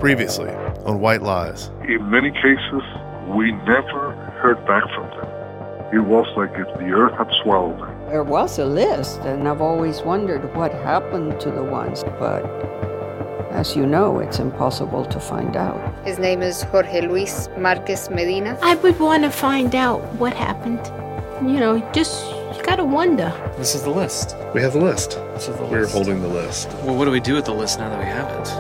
Previously on White Lies. In many cases, we never heard back from them. It was like if the earth had swallowed them. There was a list, and I've always wondered what happened to the ones, but as you know, it's impossible to find out. His name is Jorge Luis Marquez Medina. I would want to find out what happened. You gotta wonder. This is the list. We have the list. This is the We're list. holding the list. Well, what do we do with the list now that we have it?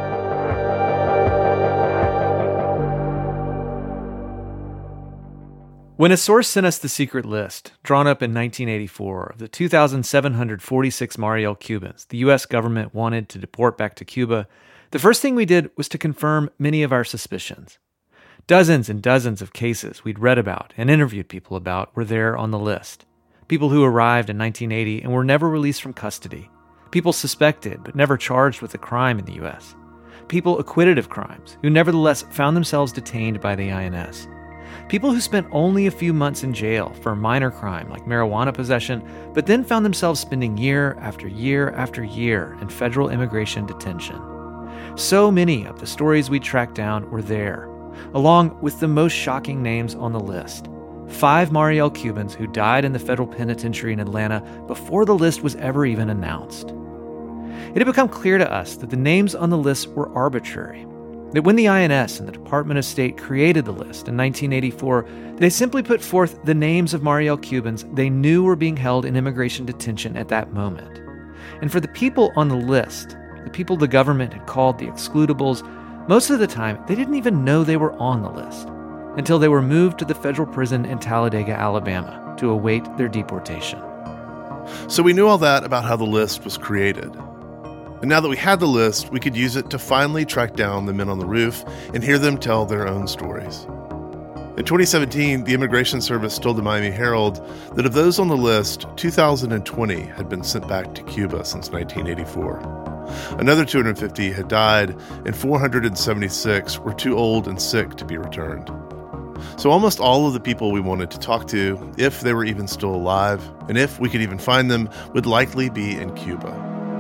When a source sent us the secret list, drawn up in 1984, of the 2,746 Mariel Cubans the U.S. government wanted to deport back to Cuba, the first thing we did was to confirm many of our suspicions. Dozens and dozens of cases we'd read about and interviewed people about were there on the list. People who arrived in 1980 and were never released from custody. People suspected but never charged with a crime in the U.S. People acquitted of crimes who nevertheless found themselves detained by the INS. People who spent only a few months in jail for a minor crime like marijuana possession, but then found themselves spending year after year after year in federal immigration detention. So many of the stories we tracked down were there, along with the most shocking names on the list. 5 Mariel Cubans who died in the federal penitentiary in Atlanta before the list was ever even announced. It had become clear to us that the names on the list were arbitrary. That when the INS and the Department of State created the list in 1984, they simply put forth the names of Mariel Cubans they knew were being held in immigration detention at that moment. And for the people on the list, the people the government had called the excludables, most of the time they didn't even know they were on the list until they were moved to the federal prison in Talladega, Alabama, to await their deportation. So we knew all that about how the list was created. And now that we had the list, we could use it to finally track down the men on the roof and hear them tell their own stories. In 2017, the Immigration Service told the Miami Herald that of those on the list, 2,020 had been sent back to Cuba since 1984. Another 250 had died, and 476 were too old and sick to be returned. So almost all of the people we wanted to talk to, if they were even still alive, and if we could even find them, would likely be in Cuba.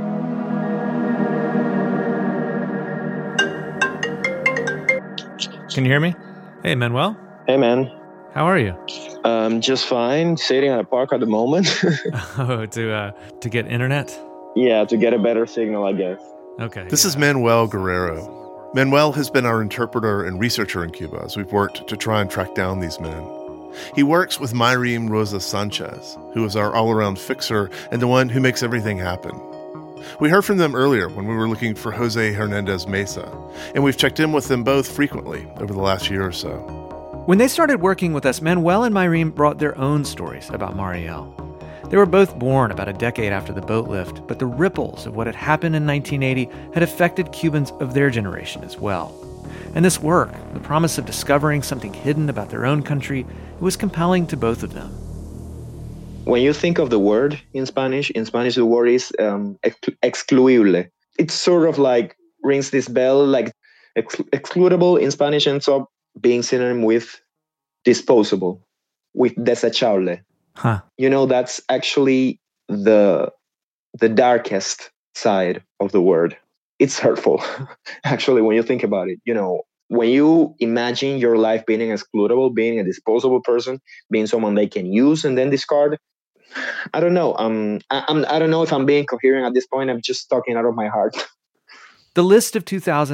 Can you hear me? Hey, Manuel. Hey, man. How are you? Just fine. Sitting at a park at the moment. Oh, to get internet? Yeah, to get a better signal, I guess. Okay. This is Manuel Guerrero. Manuel has been our interpreter and researcher in Cuba as we've worked to try and track down these men. He works with Mayrim Rosa Sanchez, who is our all-around fixer and the one who makes everything happen. We heard from them earlier when we were looking for Jose Hernandez Mesa, and we've checked in with them both frequently over the last year or so. When they started working with us, Manuel and Mayrim brought their own stories about Mariel. They were both born about a decade after the boat lift, but the ripples of what had happened in 1980 had affected Cubans of their generation as well. And this work, the promise of discovering something hidden about their own country, it was compelling to both of them. When you think of the word in Spanish the word is excluible. It sort of like rings this bell, like excludable in Spanish ends up being synonym with disposable, with desechable. Huh. You know, that's actually the darkest side of the word. It's hurtful, actually, when you think about it. You know, when you imagine your life being excludable, being a disposable person, being someone they can use and then discard, I don't know. I don't know if I'm being coherent at this point. I'm just talking out of my heart. The list of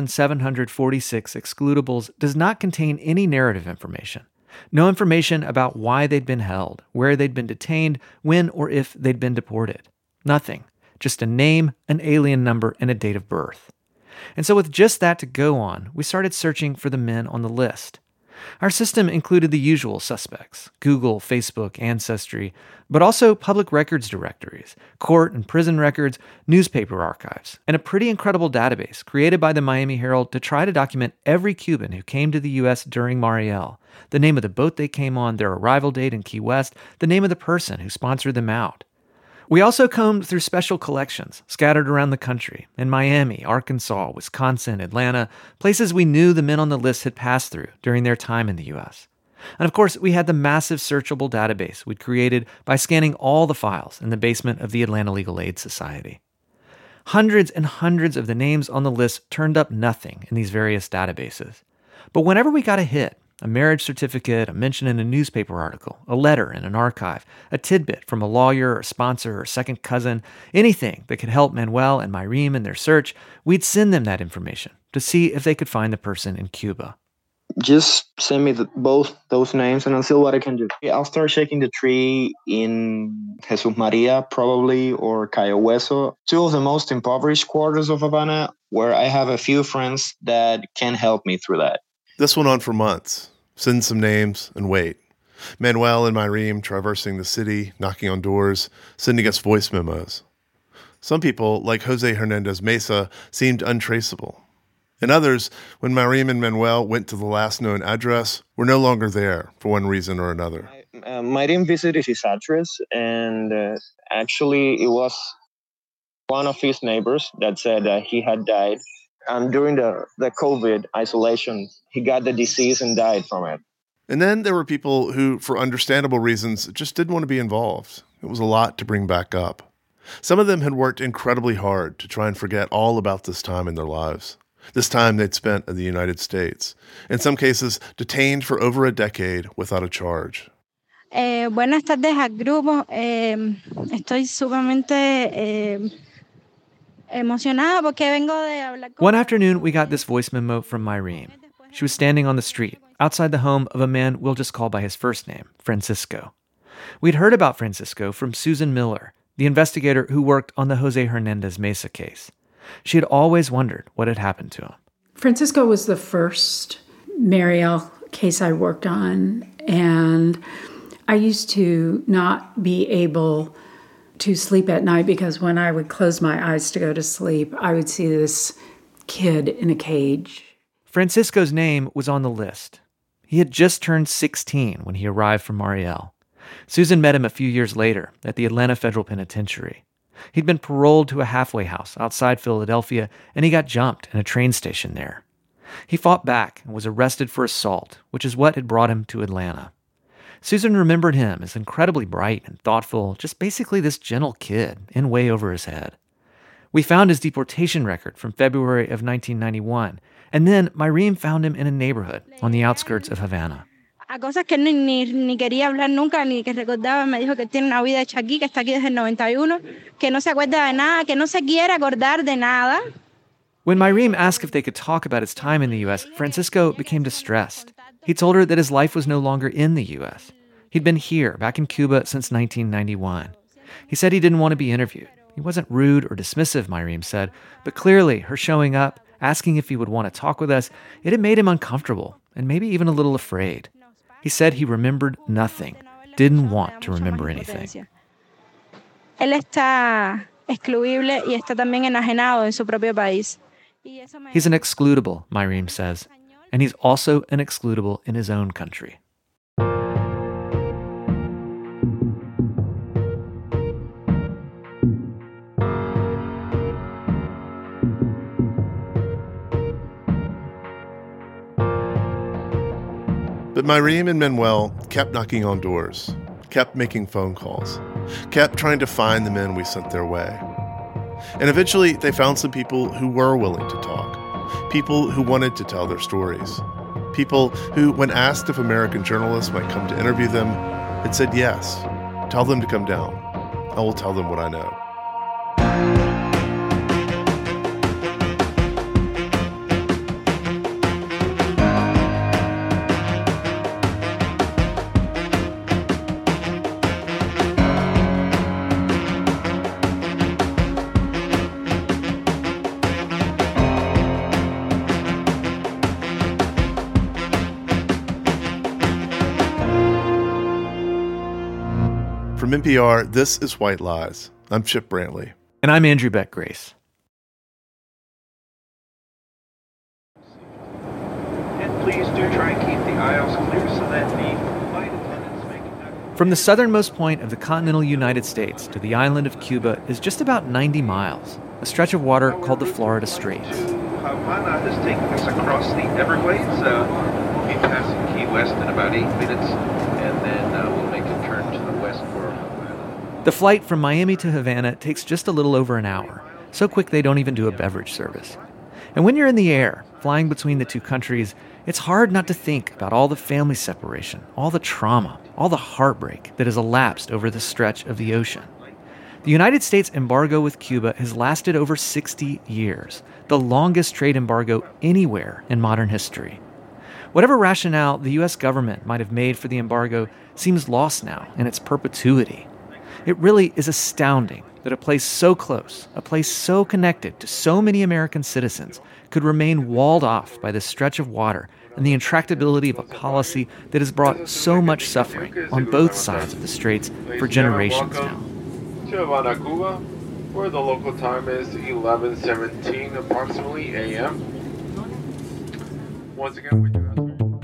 2,746 excludables does not contain any narrative information. No information about why they'd been held, where they'd been detained, when or if they'd been deported. Nothing. Just a name, an alien number, and a date of birth. And so with just that to go on, we started searching for the men on the list. Our system included the usual suspects, Google, Facebook, Ancestry, but also public records directories, court and prison records, newspaper archives, and a pretty incredible database created by the Miami Herald to try to document every Cuban who came to the U.S. during Mariel, the name of the boat they came on, their arrival date in Key West, the name of the person who sponsored them out. We also combed through special collections scattered around the country, in Miami, Arkansas, Wisconsin, Atlanta, places we knew the men on the list had passed through during their time in the U.S. And of course, we had the massive searchable database we'd created by scanning all the files in the basement of the Atlanta Legal Aid Society. Hundreds and hundreds of the names on the list turned up nothing in these various databases. But whenever we got a hit, a marriage certificate, a mention in a newspaper article, a letter in an archive, a tidbit from a lawyer or sponsor or second cousin, anything that could help Manuel and Mayrim in their search, we'd send them that information to see if they could find the person in Cuba. Just send me both those names and I'll see what I can do. I'll start shaking the tree in Jesus Maria, probably, or Cayo Hueso, two of the most impoverished quarters of Havana, where I have a few friends that can help me through that. This went on for months. Send some names and wait. Manuel and Mayrim traversing the city, knocking on doors, sending us voice memos. Some people, like Jose Hernandez Mesa, seemed untraceable. And others, when Mayrim and Manuel went to the last known address, were no longer there for one reason or another. Mayrim visited his address, and actually it was one of his neighbors that said that he had died. And during the COVID isolation, he got the disease and died from it. And then there were people who, for understandable reasons, just didn't want to be involved. It was a lot to bring back up. Some of them had worked incredibly hard to try and forget all about this time in their lives. This time they'd spent in the United States. In some cases, detained for over a decade without a charge. Buenas tardes al grupo. Estoy sumamente emocionada porque vengo de hablar con... One afternoon, we got this voice memo from Mayrim. She was standing on the street, outside the home of a man we'll just call by his first name, Francisco. We'd heard about Francisco from Susan Miller, the investigator who worked on the Jose Hernandez Mesa case. She had always wondered what had happened to him. Francisco was the first Mariel case I worked on, and I used to not be able to sleep at night because when I would close my eyes to go to sleep, I would see this kid in a cage. Francisco's name was on the list. He had just turned 16 when he arrived from Mariel. Susan met him a few years later at the Atlanta Federal Penitentiary. He'd been paroled to a halfway house outside Philadelphia, and he got jumped in a train station there. He fought back and was arrested for assault, which is what had brought him to Atlanta. Susan remembered him as incredibly bright and thoughtful, just basically this gentle kid in way over his head. We found his deportation record from February of 1991, and then Mayrim found him in a neighborhood on the outskirts of Havana. A cosas que ni quería hablar nunca, ni que recordaba, me dijo que tiene una vida hecha aquí, que está aquí desde el 91, que no se acuerda de nada, que no se quiere acordar de nada. When Mayrim asked if they could talk about his time in the U.S., Francisco became distressed. He told her that his life was no longer in the U.S. He'd been here, back in Cuba, since 1991. He said he didn't want to be interviewed. He wasn't rude or dismissive, Mayrim said, but clearly her showing up, asking if he would want to talk with us, it had made him uncomfortable and maybe even a little afraid. He said he remembered nothing, didn't want to remember anything. Él está excluible y está también enajenado en su propio país. He's an excludable, Mayrim says, and he's also an excludable in his own country. But Mayrim and Manuel kept knocking on doors, kept making phone calls, kept trying to find the men we sent their way. And eventually they found some people who were willing to talk, people who wanted to tell their stories, people who, when asked if American journalists might come to interview them, had said yes. Tell them to come down. I will tell them what I know. From NPR, this is White Lies. I'm Chip Brantley. And I'm Andrew Beck Grace. And please do try and keep the aisles clear so that the flight attendants make... From the southernmost point of the continental United States to the island of Cuba is just about 90 miles, a stretch of water called the Florida Straits. Havana has taken us across the Everglades. We'll be passing Key West in about 8 minutes, and then we'll make a turn to the west for Havana. The flight from Miami to Havana takes just a little over an hour. so quick they don't even do a beverage service. And when you're in the air, flying between the two countries, it's hard not to think about all the family separation, all the trauma, all the heartbreak that has elapsed over the stretch of the ocean. The United States embargo with Cuba has lasted over 60 years, the longest trade embargo anywhere in modern history. Whatever rationale the U.S. government might have made for the embargo seems lost now in its perpetuity. It really is astounding that a place so close, a place so connected to so many American citizens, could remain walled off by this stretch of water and the intractability of a policy that has brought so much suffering on both sides of the straits for generations now. To Havana, Cuba, where the local time is 11:17 approximately a.m. Once again, we do have...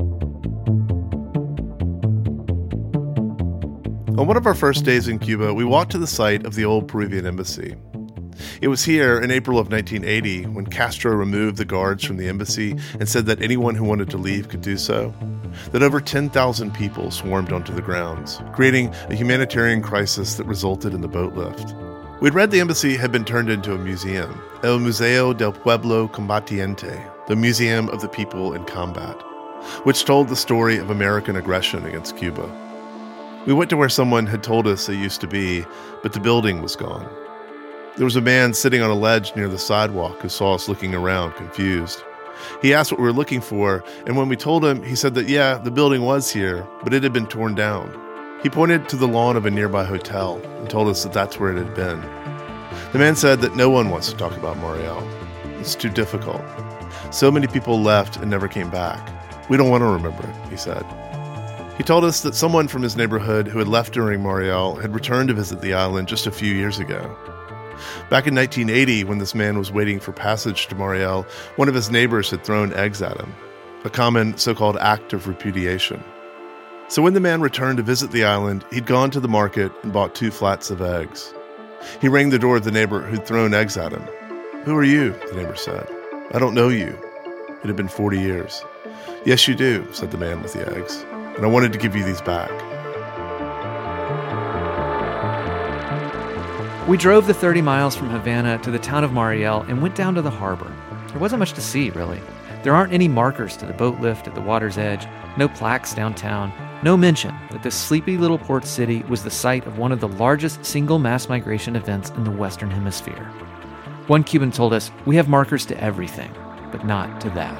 On one of our first days in Cuba, we walked to the site of the old Peruvian embassy. It was here in April of 1980 when Castro removed the guards from the embassy and said that anyone who wanted to leave could do so, that over 10,000 people swarmed onto the grounds, creating a humanitarian crisis that resulted in the boat lift. We'd read the embassy had been turned into a museum, El Museo del Pueblo Combatiente, the Museum of the People in Combat, which told the story of American aggression against Cuba. We went to where someone had told us it used to be, but the building was gone. There was a man sitting on a ledge near the sidewalk who saw us looking around, confused. He asked what we were looking for, and when we told him, he said that, yeah, the building was here, but it had been torn down. He pointed to the lawn of a nearby hotel and told us that that's where it had been. The man said that no one wants to talk about Mariel. It's too difficult. So many people left and never came back. We don't want to remember it, he said. He told us that someone from his neighborhood who had left during Mariel had returned to visit the island just a few years ago. Back in 1980, when this man was waiting for passage to Mariel, one of his neighbors had thrown eggs at him, a common so-called act of repudiation. So when the man returned to visit the island, he'd gone to the market and bought 2 flats of eggs. He rang the door of the neighbor who'd thrown eggs at him. "Who are you?" the neighbor said. "I don't know you." It had been 40 years. "Yes, you do," said the man with the eggs. "And I wanted to give you these back." We drove the 30 miles from Havana to the town of Mariel and went down to the harbor. There wasn't much to see, really. There aren't any markers to the boat lift at the water's edge, no plaques downtown, no mention that this sleepy little port city was the site of one of the largest single mass migration events in the Western Hemisphere. One Cuban told us, "We have markers to everything, but not to that."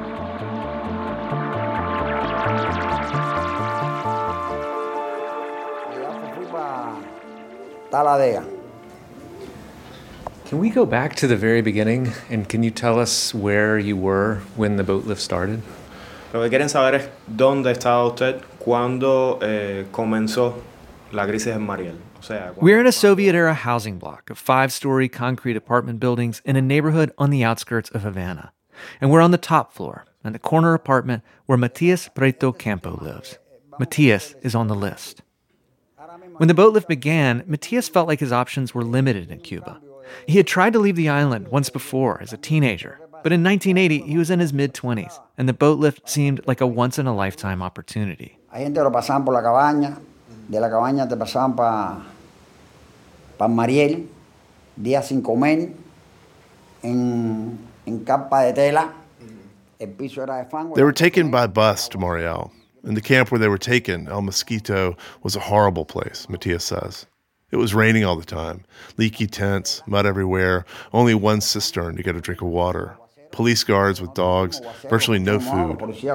Can we go back to the very beginning, and can you tell us where you were when the boat lift started? Lo que quieren saber es dónde estaba usted cuando comenzó la crisis en Mariel. We're in a Soviet-era housing block of 5-story concrete apartment buildings in a neighborhood on the outskirts of Havana. And we're on the top floor, in the corner apartment where Matias Prieto Campo lives. Matias is on the list. When the boat lift began, Matias felt like his options were limited in Cuba. He had tried to leave the island once before as a teenager, but in 1980, he was in his mid-20s, and the boat lift seemed like a once-in-a-lifetime opportunity. Hay gente que lo pasaban por la cabaña, de la cabaña te pasaban para Mariel, días sin comer, en capa de tela, el piso era de fango. They were taken by bus to Mariel. And the camp where they were taken, El Mosquito, was a horrible place, Matias says. It was raining all the time, leaky tents, mud everywhere, only one cistern to get a drink of water, police guards with dogs, virtually no food.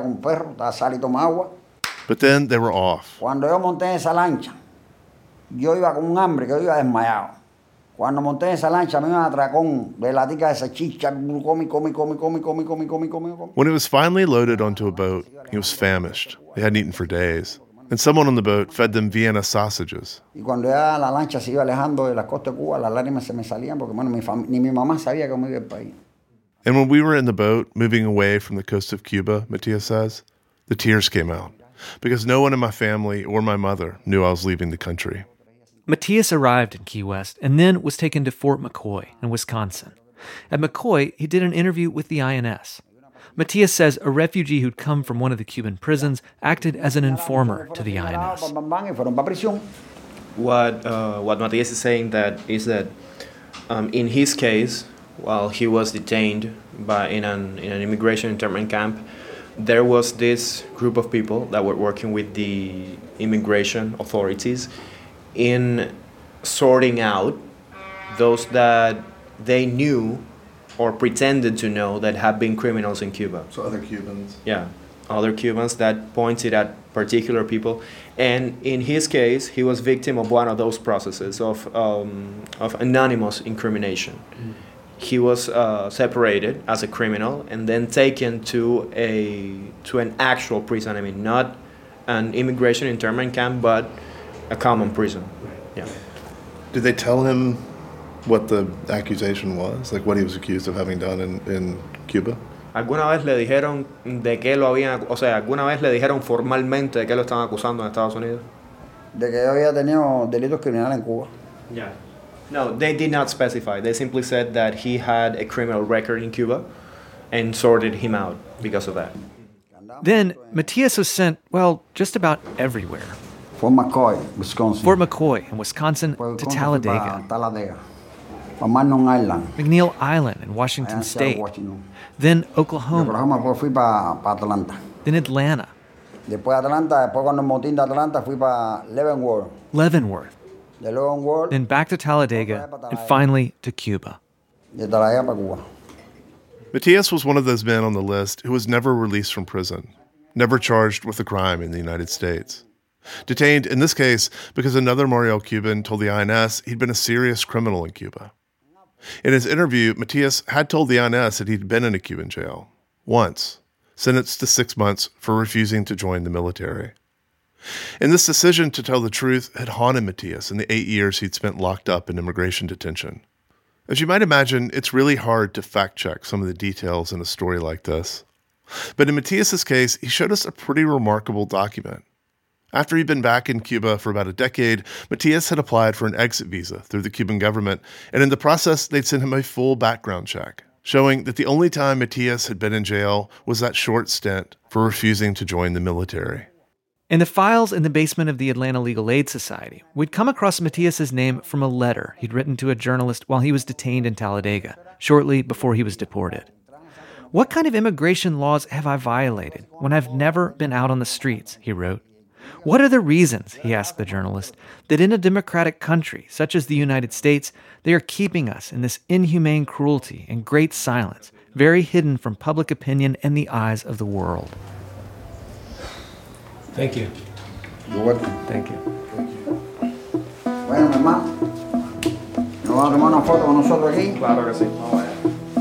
But then they were off. Cuando yo monté esa lancha, yo iba con un hambre que yo iba desmayado. Cuando monté esa lancha, me iba a atracón de latica de salchicha, come. When it was finally loaded onto a boat, he was famished. They hadn't eaten for days. And someone on the boat fed them Vienna sausages. Y cuando ya la lancha se iba alejando de la costa de Cuba, las lágrimas se me salían porque bueno, ni mi mamá sabía cómo iba el país. And when we were in the boat, moving away from the coast of Cuba, Matias says, the tears came out because no one in my family or my mother knew I was leaving the country. Matias arrived in Key West and then was taken to Fort McCoy in Wisconsin. At McCoy, he did an interview with the INS. Matias says a refugee who'd come from one of the Cuban prisons acted as an informer to the INS. What Matias is saying is that In his case, while he was detained in an immigration internment camp, there was this group of people that were working with the immigration authorities in sorting out those that they knew or pretended to know that had been criminals in Cuba. So other Cubans? Yeah, other Cubans that pointed at particular people. And in his case, he was victim of one of those processes of anonymous incrimination. Mm. He was separated as a criminal and then taken to an actual prison. I mean, not an immigration internment camp, but a common prison. Yeah. Did they tell him what the accusation was, like what he was accused of having done in Cuba? ¿Alguna vez le dijeron de qué lo habían, o sea, alguna vez le dijeron formalmente de qué lo estaban acusando en Estados Unidos? De que yo había tenido delitos criminales en Cuba. Yeah. No, they did not specify. They simply said that he had a criminal record in Cuba and sorted him out because of that. Then Matias was sent, well, just about everywhere. Fort McCoy, Wisconsin. Fort McCoy in Wisconsin to Talladega. Magnon Island. McNeil Island in Washington State. Then Oklahoma. Fui para Atlanta. Then Atlanta. Después cuando el motín de Atlanta fui para Leavenworth. Then back to Talladega, and finally to Cuba. Matias was one of those men on the list who was never released from prison, never charged with a crime in the United States. Detained, in this case, because another Mariel Cuban told the INS he'd been a serious criminal in Cuba. In his interview, Matias had told the INS that he'd been in a Cuban jail, once, sentenced to 6 months for refusing to join the military. And this decision to tell the truth had haunted Matias in the 8 years he'd spent locked up in immigration detention. As you might imagine, it's really hard to fact-check some of the details in a story like this. But in Matias's case, he showed us a pretty remarkable document. After he'd been back in Cuba for about a decade, Matias had applied for an exit visa through the Cuban government, and in the process, they'd sent him a full background check, showing that the only time Matias had been in jail was that short stint for refusing to join the military. In the files in the basement of the Atlanta Legal Aid Society, we'd come across Matias's name from a letter he'd written to a journalist while he was detained in Talladega, shortly before he was deported. "What kind of immigration laws have I violated when I've never been out on the streets?" he wrote. "What are the reasons," he asked the journalist, "that in a democratic country such as the United States, they are keeping us in this inhumane cruelty and great silence, very hidden from public opinion and the eyes of the world?" Thank you. You're welcome. Thank you. Bueno, mi hermano, ¿nos vamos a tomar una foto con nosotros aquí? Claro que sí. Vamos allá.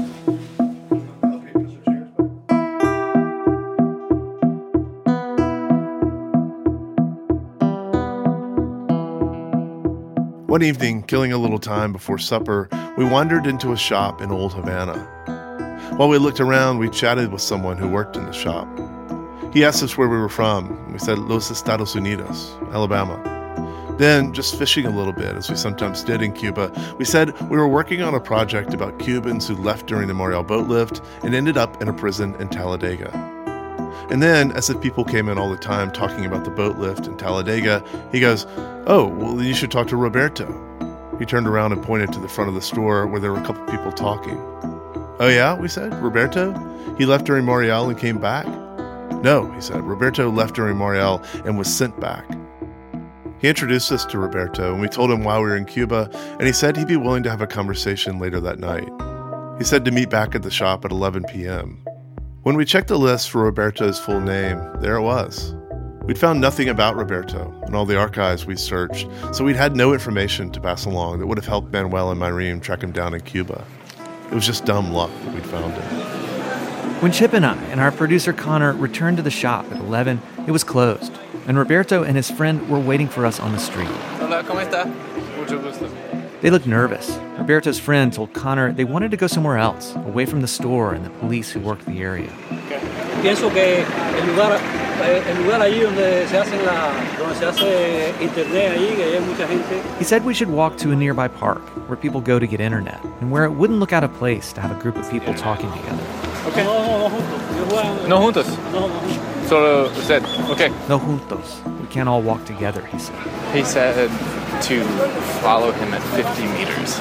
One evening, killing a little time before supper, we wandered into a shop in Old Havana. While we looked around, we chatted with someone who worked in the shop. He asked us where we were from. We said, Los Estados Unidos, Alabama. Then, just fishing a little bit, as we sometimes did in Cuba, we said we were working on a project about Cubans who left during the Mariel boat lift and ended up in a prison in Talladega. And then, as if people came in all the time talking about the boat lift in Talladega, he goes, "Oh, well, you should talk to Roberto." He turned around and pointed to the front of the store where there were a couple people talking. "Oh yeah," we said, "Roberto? He left during Mariel and came back?" "No," he said, "Roberto left during Mariel and was sent back." He introduced us to Roberto, and we told him why we were in Cuba, and he said he'd be willing to have a conversation later that night. He said to meet back at the shop at 11 p.m. When we checked the list for Roberto's full name, there it was. We'd found nothing about Roberto in all the archives we searched, so we'd had no information to pass along that would have helped Manuel and Myrene track him down in Cuba. It was just dumb luck that we'd found him. When Chip and I and our producer Connor returned to the shop at 11, it was closed, and Roberto and his friend were waiting for us on the street. Hola, ¿cómo está? Mucho gusto. They looked nervous. Roberto's friend told Connor they wanted to go somewhere else, away from the store and the police who worked the area. Pienso que el lugar allí donde se hace internet allí, que hay mucha gente. He said we should walk to a nearby park where people go to get internet and where it wouldn't look out of place to have a group of people talking together. Okay. No juntos. No juntos. No juntos. Solo usted. Okay. No juntos. We can't all walk together, he said. He said to follow him at 50 meters.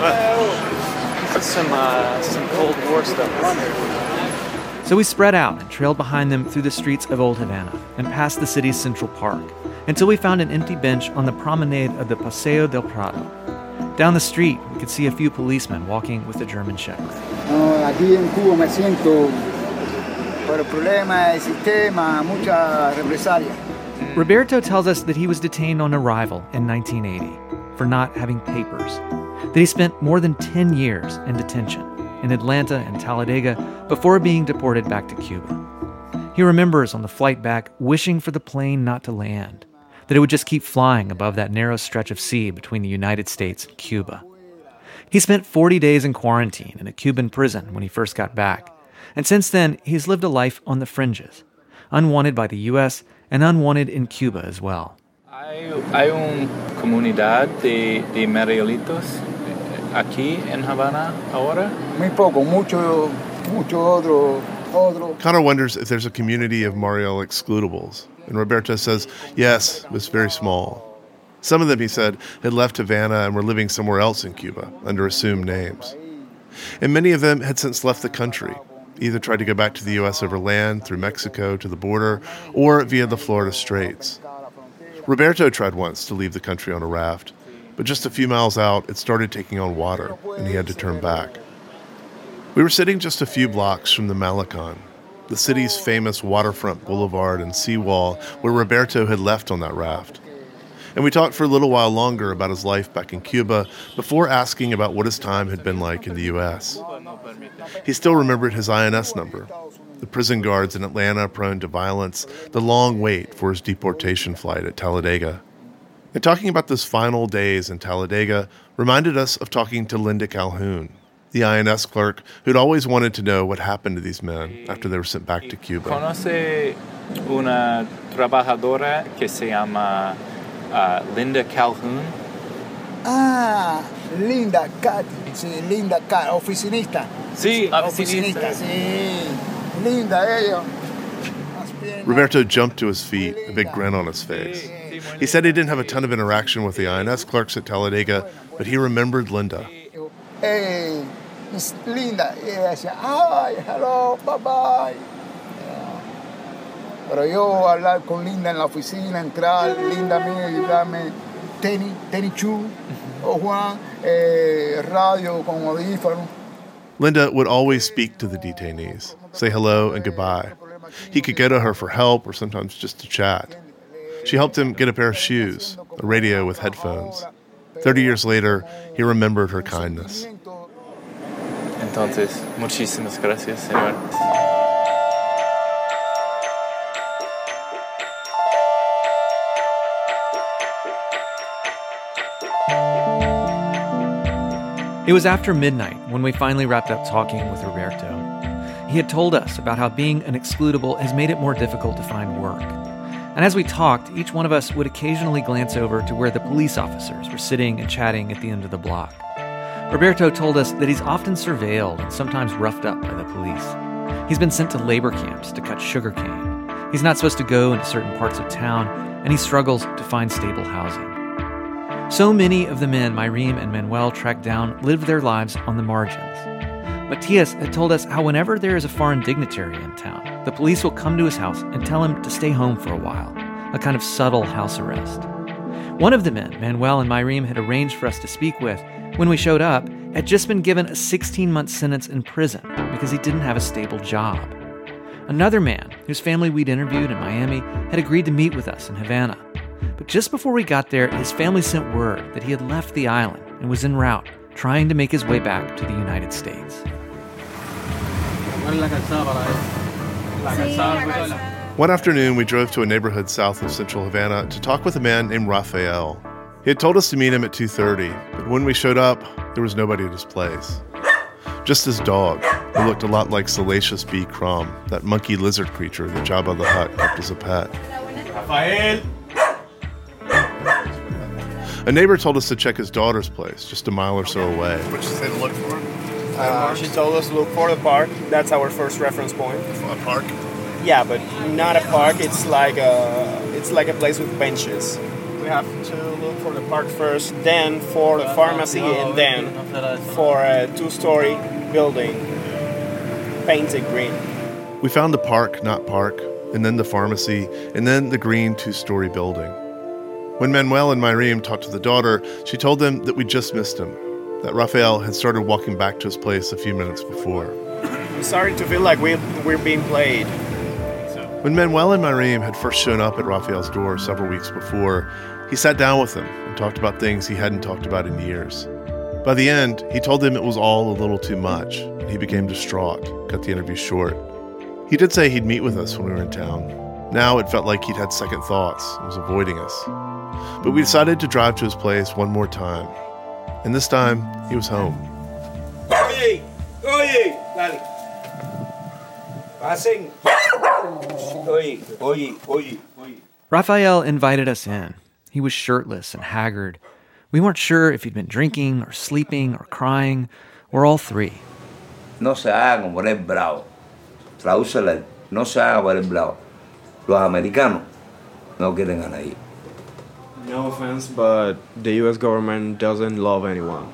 Some Cold War stuff. So we spread out and trailed behind them through the streets of Old Havana and past the city's Central Park until we found an empty bench on the promenade of the Paseo del Prado. Down the street, we could see a few policemen walking with a German Shepherd. Aquí en Cuba me siento por el problema del sistema, mucha represalia. Roberto tells us that he was detained on arrival in 1980 for not having papers, that he spent more than 10 years in detention in Atlanta and Talladega before being deported back to Cuba. He remembers on the flight back wishing for the plane not to land, that it would just keep flying above that narrow stretch of sea between the United States and Cuba. He spent 40 days in quarantine in a Cuban prison when he first got back, and since then he's lived a life on the fringes, unwanted by the U.S. and unwanted in Cuba as well. Hay una comunidad de Marielitos aquí en Havana ahora? Muy poco, mucho otro. Connor wonders if there's a community of Mariel excludables, and Roberto says yes, it was very small. Some of them, he said, had left Havana and were living somewhere else in Cuba under assumed names. And many of them had since left the country, either tried to go back to the U.S. over land, through Mexico to the border, or via the Florida Straits. Roberto tried once to leave the country on a raft, but just a few miles out, it started taking on water, and he had to turn back. We were sitting just a few blocks from the Malecon, the city's famous waterfront boulevard and seawall where Roberto had left on that raft. And we talked for a little while longer about his life back in Cuba before asking about what his time had been like in the U.S. He still remembered his INS number, the prison guards in Atlanta prone to violence, the long wait for his deportation flight at Talladega. And talking about those final days in Talladega reminded us of talking to Linda Calhoun, the INS clerk who'd always wanted to know what happened to these men after they were sent back to Cuba. ¿Conoce una trabajadora que se llama Linda Calhoun? Linda Cat, sí, Linda Cat, oficinista. Sí, oficinista, sí. Linda ella. Roberto jumped to his feet, a big grin on his face. He said he didn't have a ton of interaction with the INS clerks at Talladega, but he remembered Linda. Hey, Miss Linda. Ella decía, hi, hello, bye-bye. Pero yo hablar con Linda en la oficina, entrar, Linda me darme tenis chu, o Juan, radio con audífono. Linda would always speak to the detainees, say hello and goodbye. He could go to her for help or sometimes just to chat. She helped him get a pair of shoes, a radio with headphones. 30 years later, he remembered her kindness. Entonces, muchísimas gracias, señor. It was after midnight when we finally wrapped up talking with Roberto. He had told us about how being an excludable has made it more difficult to find work. And as we talked, each one of us would occasionally glance over to where the police officers were sitting and chatting at the end of the block. Roberto told us that he's often surveilled and sometimes roughed up by the police. He's been sent to labor camps to cut sugarcane. He's not supposed to go into certain parts of town, and he struggles to find stable housing. So many of the men Mayrim and Manuel tracked down lived their lives on the margins. Matias had told us how whenever there is a foreign dignitary in town, the police will come to his house and tell him to stay home for a while, a kind of subtle house arrest. One of the men Manuel and Mayrim had arranged for us to speak with, when we showed up, had just been given a 16-month sentence in prison because he didn't have a stable job. Another man, whose family we'd interviewed in Miami, had agreed to meet with us in Havana. But just before we got there, his family sent word that he had left the island and was en route, trying to make his way back to the United States. One afternoon, we drove to a neighborhood south of central Havana to talk with a man named Rafael. He had told us to meet him at 2:30, but when we showed up, there was nobody at his place. Just his dog, who looked a lot like Salacious B. Crumb, that monkey lizard creature that Jabba the Hutt kept as a pet. Rafael! A neighbor told us to check his daughter's place, just a mile or so away. What did she say to look for? She told us to look for the park. That's our first reference point. A park? Yeah, but not a park. It's like a place with benches. We have to look for the park first, then for the pharmacy, and then for a 2-story building painted green. We found the park, not park, and then the pharmacy, and then the green 2-story building. When Manuel and Mayrim talked to the daughter, she told them that we just missed him, that Rafael had started walking back to his place a few minutes before. I'm sorry to feel like we're being played. When Manuel and Mayrim had first shown up at Rafael's door several weeks before, he sat down with them and talked about things he hadn't talked about in years. By the end, he told them it was all a little too much, and he became distraught, cut the interview short. He did say he'd meet with us when we were in town. Now it felt like he'd had second thoughts and was avoiding us. But we decided to drive to his place one more time. And this time, he was home. Oye, dale. Pasen. Oye. Rafael invited us in. He was shirtless and haggard. We weren't sure if he'd been drinking or sleeping or crying, or all three. No se hagan por el bravo. Tradúcela. No se hagan por el bravo. Los americanos no quieren a nadie. No offense, but the U.S. government doesn't love anyone.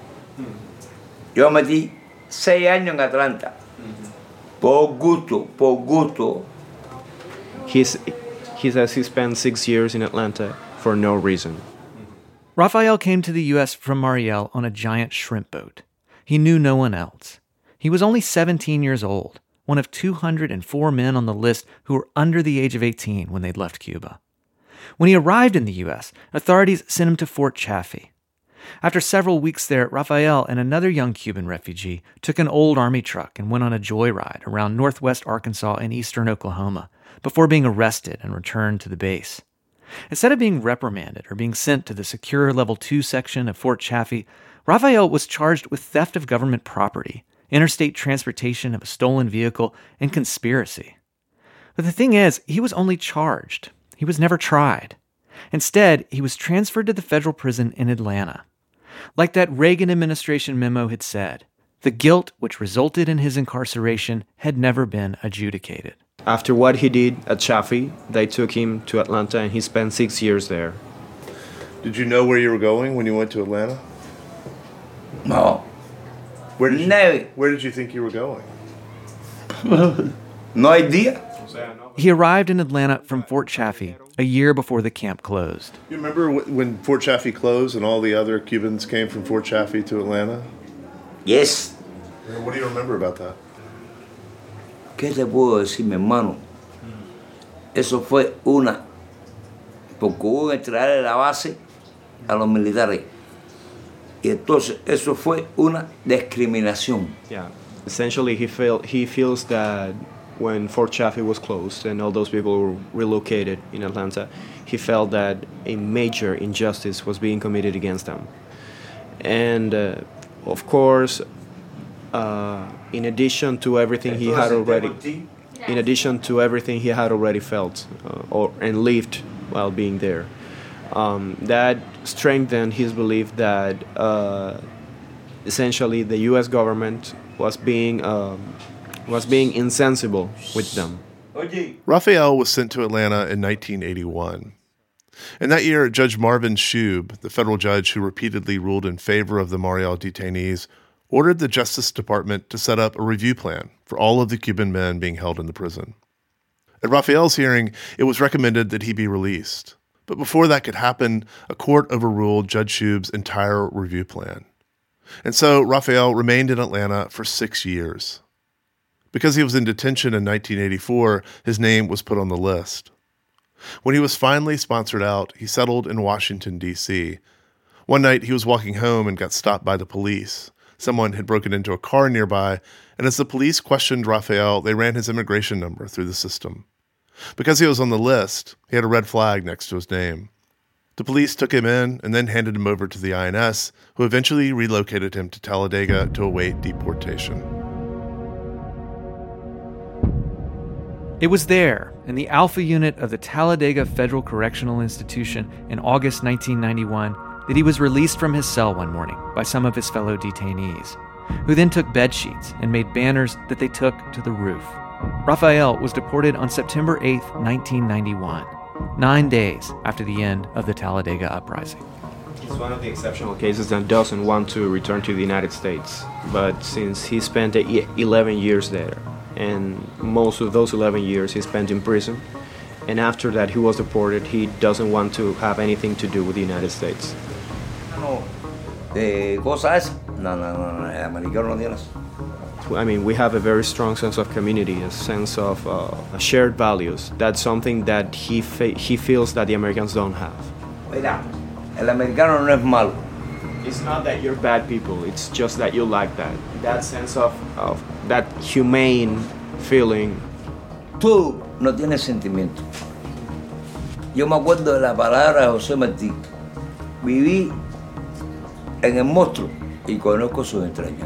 Yo metí 6 años en Atlanta. Por gusto. He says he spent 6 years in Atlanta for no reason. Rafael came to the U.S. from Mariel on a giant shrimp boat. He knew no one else. He was only 17 years old, one of 204 men on the list who were under the age of 18 when they'd left Cuba. When he arrived in the U.S., authorities sent him to Fort Chaffee. After several weeks there, Rafael and another young Cuban refugee took an old army truck and went on a joyride around northwest Arkansas and eastern Oklahoma before being arrested and returned to the base. Instead of being reprimanded or being sent to the secure Level 2 section of Fort Chaffee, Rafael was charged with theft of government property, interstate transportation of a stolen vehicle, and conspiracy. But the thing is, he was only charged. He was never tried. Instead, he was transferred to the federal prison in Atlanta. Like that Reagan administration memo had said, the guilt which resulted in his incarceration had never been adjudicated. After what he did at Chaffee, they took him to Atlanta and he spent 6 years there. Did you know where you were going when you went to Atlanta? No. Where did you think you were going? No idea. He arrived in Atlanta from Fort Chaffee a year before the camp closed. You remember when Fort Chaffee closed and all the other Cubans came from Fort Chaffee to Atlanta? Yes. What do you remember about that? ¿Qué te puedo decir, mi hermano? Eso fue porque hubo que traerle la base a los militares. Y entonces eso fue una discriminación. Yeah, essentially he feels that when Fort Chaffee was closed and all those people were relocated in Atlanta, he felt that a major injustice was being committed against them. And of course, in addition to everything he had already felt and lived while being there, that strengthened his belief that essentially the U.S. government was being insensible with them. Rafael was sent to Atlanta in 1981. And that year, Judge Marvin Shube, the federal judge who repeatedly ruled in favor of the Mariel detainees, ordered the Justice Department to set up a review plan for all of the Cuban men being held in the prison. At Rafael's hearing, it was recommended that he be released. But before that could happen, a court overruled Judge Shube's entire review plan. And so Rafael remained in Atlanta for 6 years. Because he was in detention in 1984, his name was put on the list. When he was finally sponsored out, he settled in Washington, D.C. One night, he was walking home and got stopped by the police. Someone had broken into a car nearby, and as the police questioned Rafael, they ran his immigration number through the system. Because he was on the list, he had a red flag next to his name. The police took him in and then handed him over to the INS, who eventually relocated him to Talladega to await deportation. It was there, in the Alpha Unit of the Talladega Federal Correctional Institution in August 1991, that he was released from his cell one morning by some of his fellow detainees, who then took bed sheets and made banners that they took to the roof. Rafael was deported on September 8, 1991. 9 days after the end of the Talladega Uprising. It's one of the exceptional cases that doesn't want to return to the United States. But since he spent 11 years there, and most of those 11 years he spent in prison, and after that he was deported, he doesn't want to have anything to do with the United States. ¿Cosa esa? No, el americano no tiene eso. I mean, we have a very strong sense of community, a sense of shared values. That's something that he feels that the Americans don't have. Mira, el americano no es malo. It's not that you're bad people, it's just that you like that. That sense of that humane feeling. Tú no tienes sentimiento. Yo me acuerdo de la palabra de José Martí. Viví en el monstruo y conozco sus entrañas.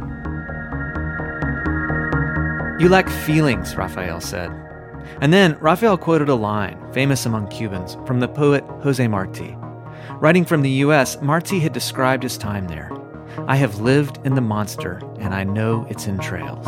You lack feelings, Rafael said. And then Rafael quoted a line, famous among Cubans, from the poet José Martí. Writing from the U.S., Martí had described his time there. I have lived in the monster, and I know its entrails.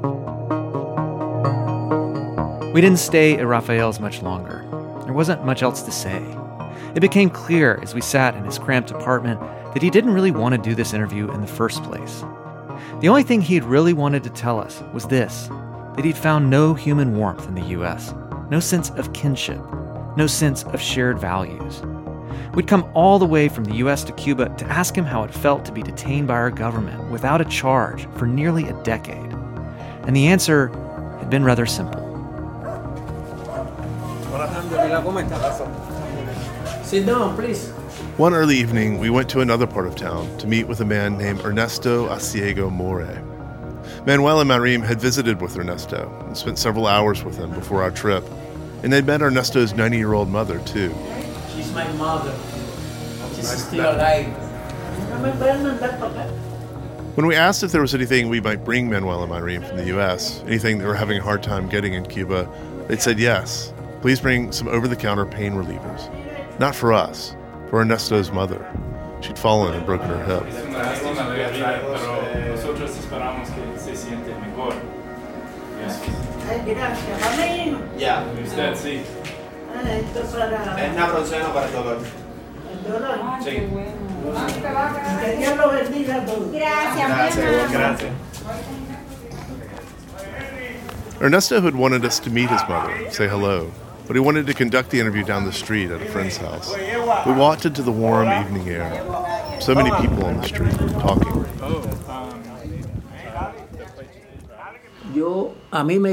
We didn't stay at Rafael's much longer. There wasn't much else to say. It became clear as we sat in his cramped apartment that he didn't really want to do this interview in the first place. The only thing he'd really wanted to tell us was this, that he'd found no human warmth in the U.S., no sense of kinship, no sense of shared values. We'd come all the way from the U.S. to Cuba to ask him how it felt to be detained by our government without a charge for nearly a decade. And the answer had been rather simple. Sit down, please. One early evening, we went to another part of town to meet with a man named Ernesto Asiego More. Manuel and Marim had visited with Ernesto and spent several hours with him before our trip, and they'd met Ernesto's 90-year-old mother, too. She's my mother. She's still alive. When we asked if there was anything we might bring Manuel and Marim from the U.S., anything they were having a hard time getting in Cuba, they'd said yes. Please bring some over-the-counter pain relievers. Not for us, for Ernesto's mother. She'd fallen and broken her hip. Yeah. Usted, sí. Es naproxeno para el dolor. Sí. Que Dios lo bendiga a todos. Gracias. Ernesto had wanted us to meet his mother, say hello, but he wanted to conduct the interview down the street at a friend's house. We walked into the warm evening air. So many people on the street talking. Yo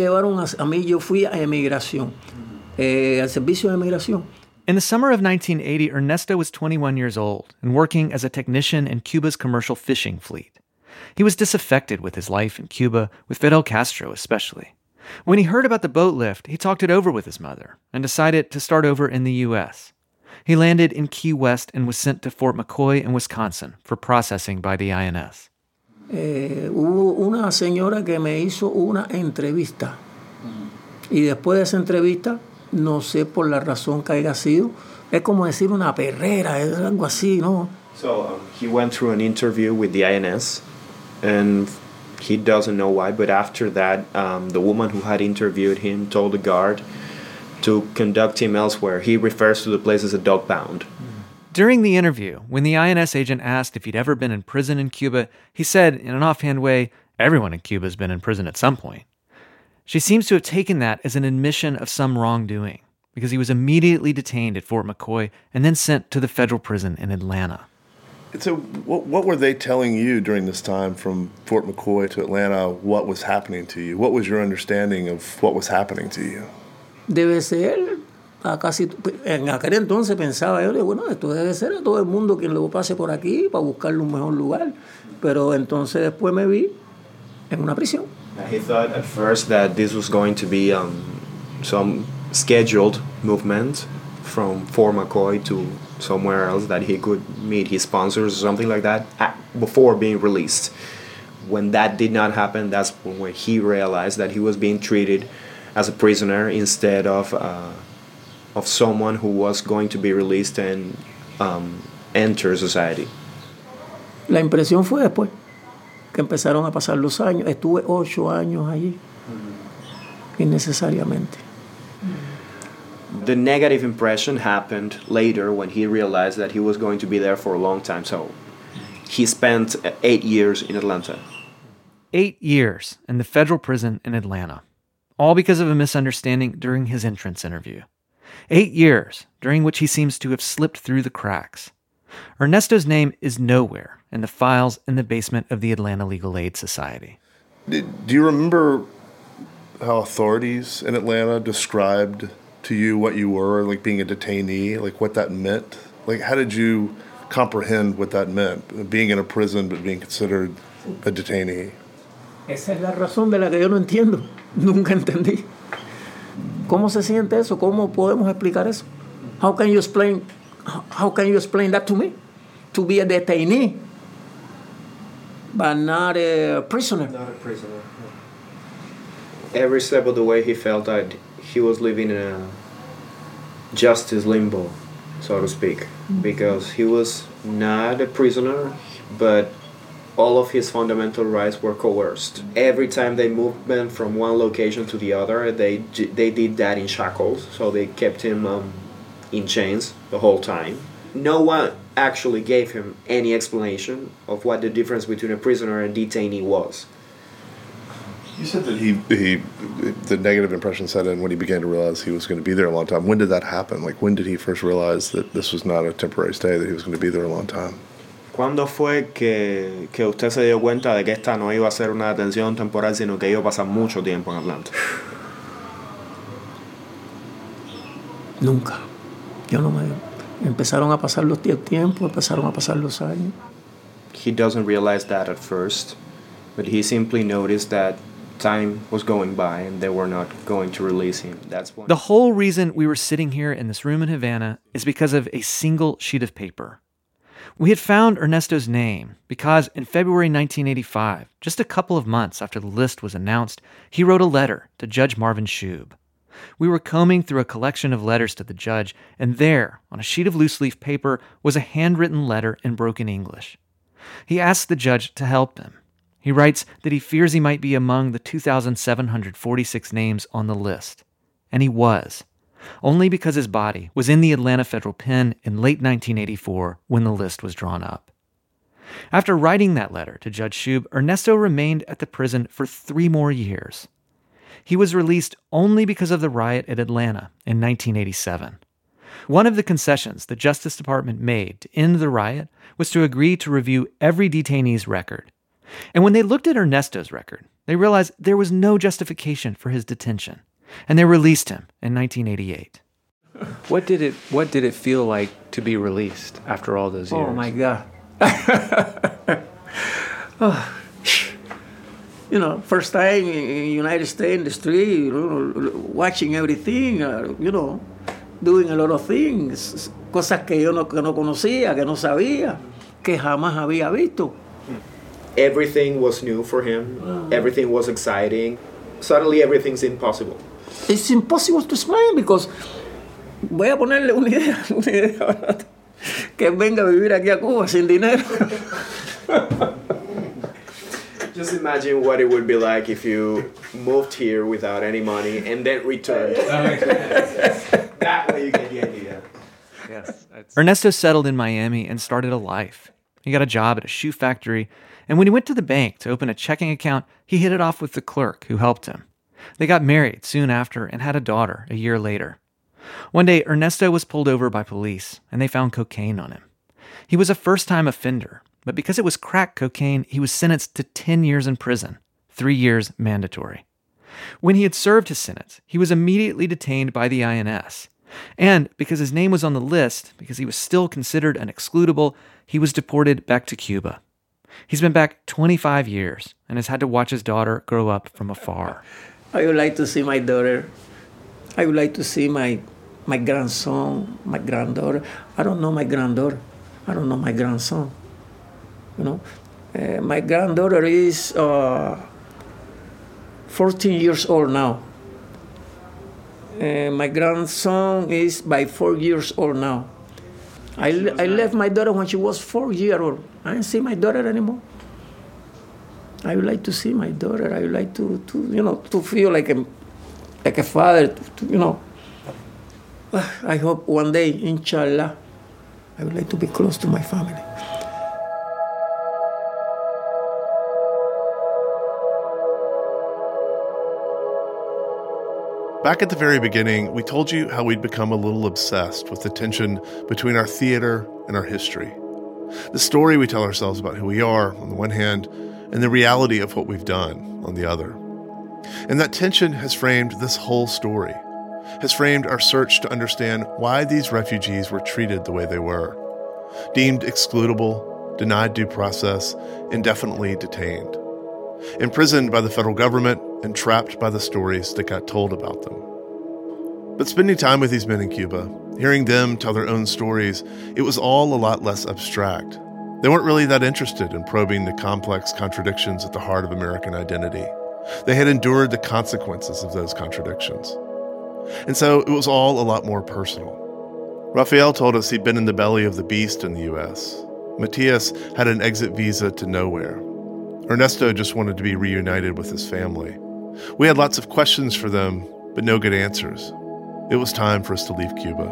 fui a emigración, al servicio de emigración. In the summer of 1980, Ernesto was 21 years old and working as a technician in Cuba's commercial fishing fleet. He was disaffected with his life in Cuba, with Fidel Castro especially. When he heard about the boat lift, he talked it over with his mother and decided to start over in the U.S. He landed in Key West and was sent to Fort McCoy in Wisconsin for processing by the INS. Hubo una señora que me hizo una entrevista. Y después de esa entrevista, no sé por la razón que haya sido, es como decir una perrera, es algo así, ¿no? So he went through an interview with the INS, and he doesn't know why, but after that, the woman who had interviewed him told the guard to conduct him elsewhere. He refers to the place as a dog pound. During the interview, when the INS agent asked if he'd ever been in prison in Cuba, he said, in an offhand way, everyone in Cuba has been in prison at some point. She seems to have taken that as an admission of some wrongdoing, because he was immediately detained at Fort McCoy and then sent to the federal prison in Atlanta. So what were they telling you during this time from Fort McCoy to Atlanta? What was happening to you? What was your understanding of what was happening to you? Debe ser, en aquel entonces pensaba yo, bueno, esto debe ser a todo el mundo quien lo pase por aquí para buscarle un mejor lugar. Pero entonces después me vi en una prisión. He thought at first that this was going to be some scheduled movement from Fort McCoy to somewhere else that he could meet his sponsors or something like that before being released. When that did not happen, that's when he realized that he was being treated as a prisoner instead of someone who was going to be released and enter society. La impresión fue después que empezaron a pasar los años. Estuve 8 años allí, innecesariamente. The negative impression happened later when he realized that he was going to be there for a long time. So he spent 8 years in Atlanta. 8 years in the federal prison in Atlanta, all because of a misunderstanding during his entrance interview. 8 years during which he seems to have slipped through the cracks. Ernesto's name is nowhere in the files in the basement of the Atlanta Legal Aid Society. Do you remember how authorities in Atlanta described to you what you were, like being a detainee, like what that meant? Like, how did you comprehend what that meant, being in a prison but being considered a detainee? Esa es la razón de la que yo no entiendo. Nunca entendí. ¿Cómo se siente eso? ¿Cómo podemos explicar eso? How can you explain that to me? To be a detainee, but not a prisoner. Not a prisoner. Every step of the way he felt that he was living in a justice limbo, so to speak, because he was not a prisoner, but all of his fundamental rights were coerced. Every time they moved him from one location to the other, they did that in shackles, so they kept him in chains the whole time. No one actually gave him any explanation of what the difference between a prisoner and detainee was. You said that the negative impression set in when he began to realize he was going to be there a long time. When did that happen? Like, when did he first realize that this was not a temporary stay, that he was going to be there a long time? ¿Cuándo fue que usted se dio cuenta de que esta no iba a ser una detención temporal, sino que iba a pasar mucho tiempo en Atlanta? Nunca. Yo no me... Empezaron a pasar los tiempos, empezaron a pasar los años. He doesn't realize that at first, but he simply noticed that time was going by and they were not going to release him. That's when... The whole reason we were sitting here in this room in Havana is because of a single sheet of paper. We had found Ernesto's name because in February 1985, just a couple of months after the list was announced, he wrote a letter to Judge Marvin Shube. We were combing through a collection of letters to the judge, and there, on a sheet of loose-leaf paper, was a handwritten letter in broken English. He asked the judge to help him. He writes that he fears he might be among the 2,746 names on the list. And he was, only because his body was in the Atlanta Federal Pen in late 1984 when the list was drawn up. After writing that letter to Judge Shube, Ernesto remained at the prison for 3 more years. He was released only because of the riot at Atlanta in 1987. One of the concessions the Justice Department made to end the riot was to agree to review every detainee's record. And when they looked at Ernesto's record, they realized there was no justification for his detention, and they released him in 1988. What did it feel like to be released after all those years? Oh my God. Oh. You know, first time in United States in the street, watching everything, doing a lot of things, cosas que yo no conocía, que no sabía, que jamás había visto. Everything was new for him. Everything was exciting. Suddenly everything's impossible. It's impossible to explain because voy a ponerle una idea barata. Que venga a vivir aquí a Cuba sin dinero. Just imagine what it would be like if you moved here without any money and then returned. That way you get the idea. Yes. Ernesto settled in Miami and started a life. He got a job at a shoe factory, and when he went to the bank to open a checking account, he hit it off with the clerk who helped him. They got married soon after and had a daughter a year later. One day, Ernesto was pulled over by police, and they found cocaine on him. He was a first-time offender, but because it was crack cocaine, he was sentenced to 10 years in prison, 3 years mandatory. When he had served his sentence, he was immediately detained by the INS. And because his name was on the list, because he was still considered an excludable, he was deported back to Cuba. He's been back 25 years and has had to watch his daughter grow up from afar. I would like to see my daughter. I would like to see my grandson, my granddaughter. I don't know my granddaughter. I don't know my grandson. My granddaughter is 14 years old now. My grandson is by 4 years old now. I left my daughter when she was 4 years old. I didn't see my daughter anymore. I would like to see my daughter. I would like to feel like a father. I hope one day, inshallah, I would like to be close to my family. Back at the very beginning, we told you how we'd become a little obsessed with the tension between our theater and our history. The story we tell ourselves about who we are, on the one hand, and the reality of what we've done, on the other. And that tension has framed this whole story, has framed our search to understand why these refugees were treated the way they were. Deemed excludable, denied due process, indefinitely detained. Imprisoned by the federal government and trapped by the stories that got told about them. But spending time with these men in Cuba, hearing them tell their own stories, it was all a lot less abstract. They weren't really that interested in probing the complex contradictions at the heart of American identity. They had endured the consequences of those contradictions. And so it was all a lot more personal. Rafael told us he'd been in the belly of the beast in the U.S. Matias had an exit visa to nowhere. Ernesto just wanted to be reunited with his family. We had lots of questions for them, but no good answers. It was time for us to leave Cuba.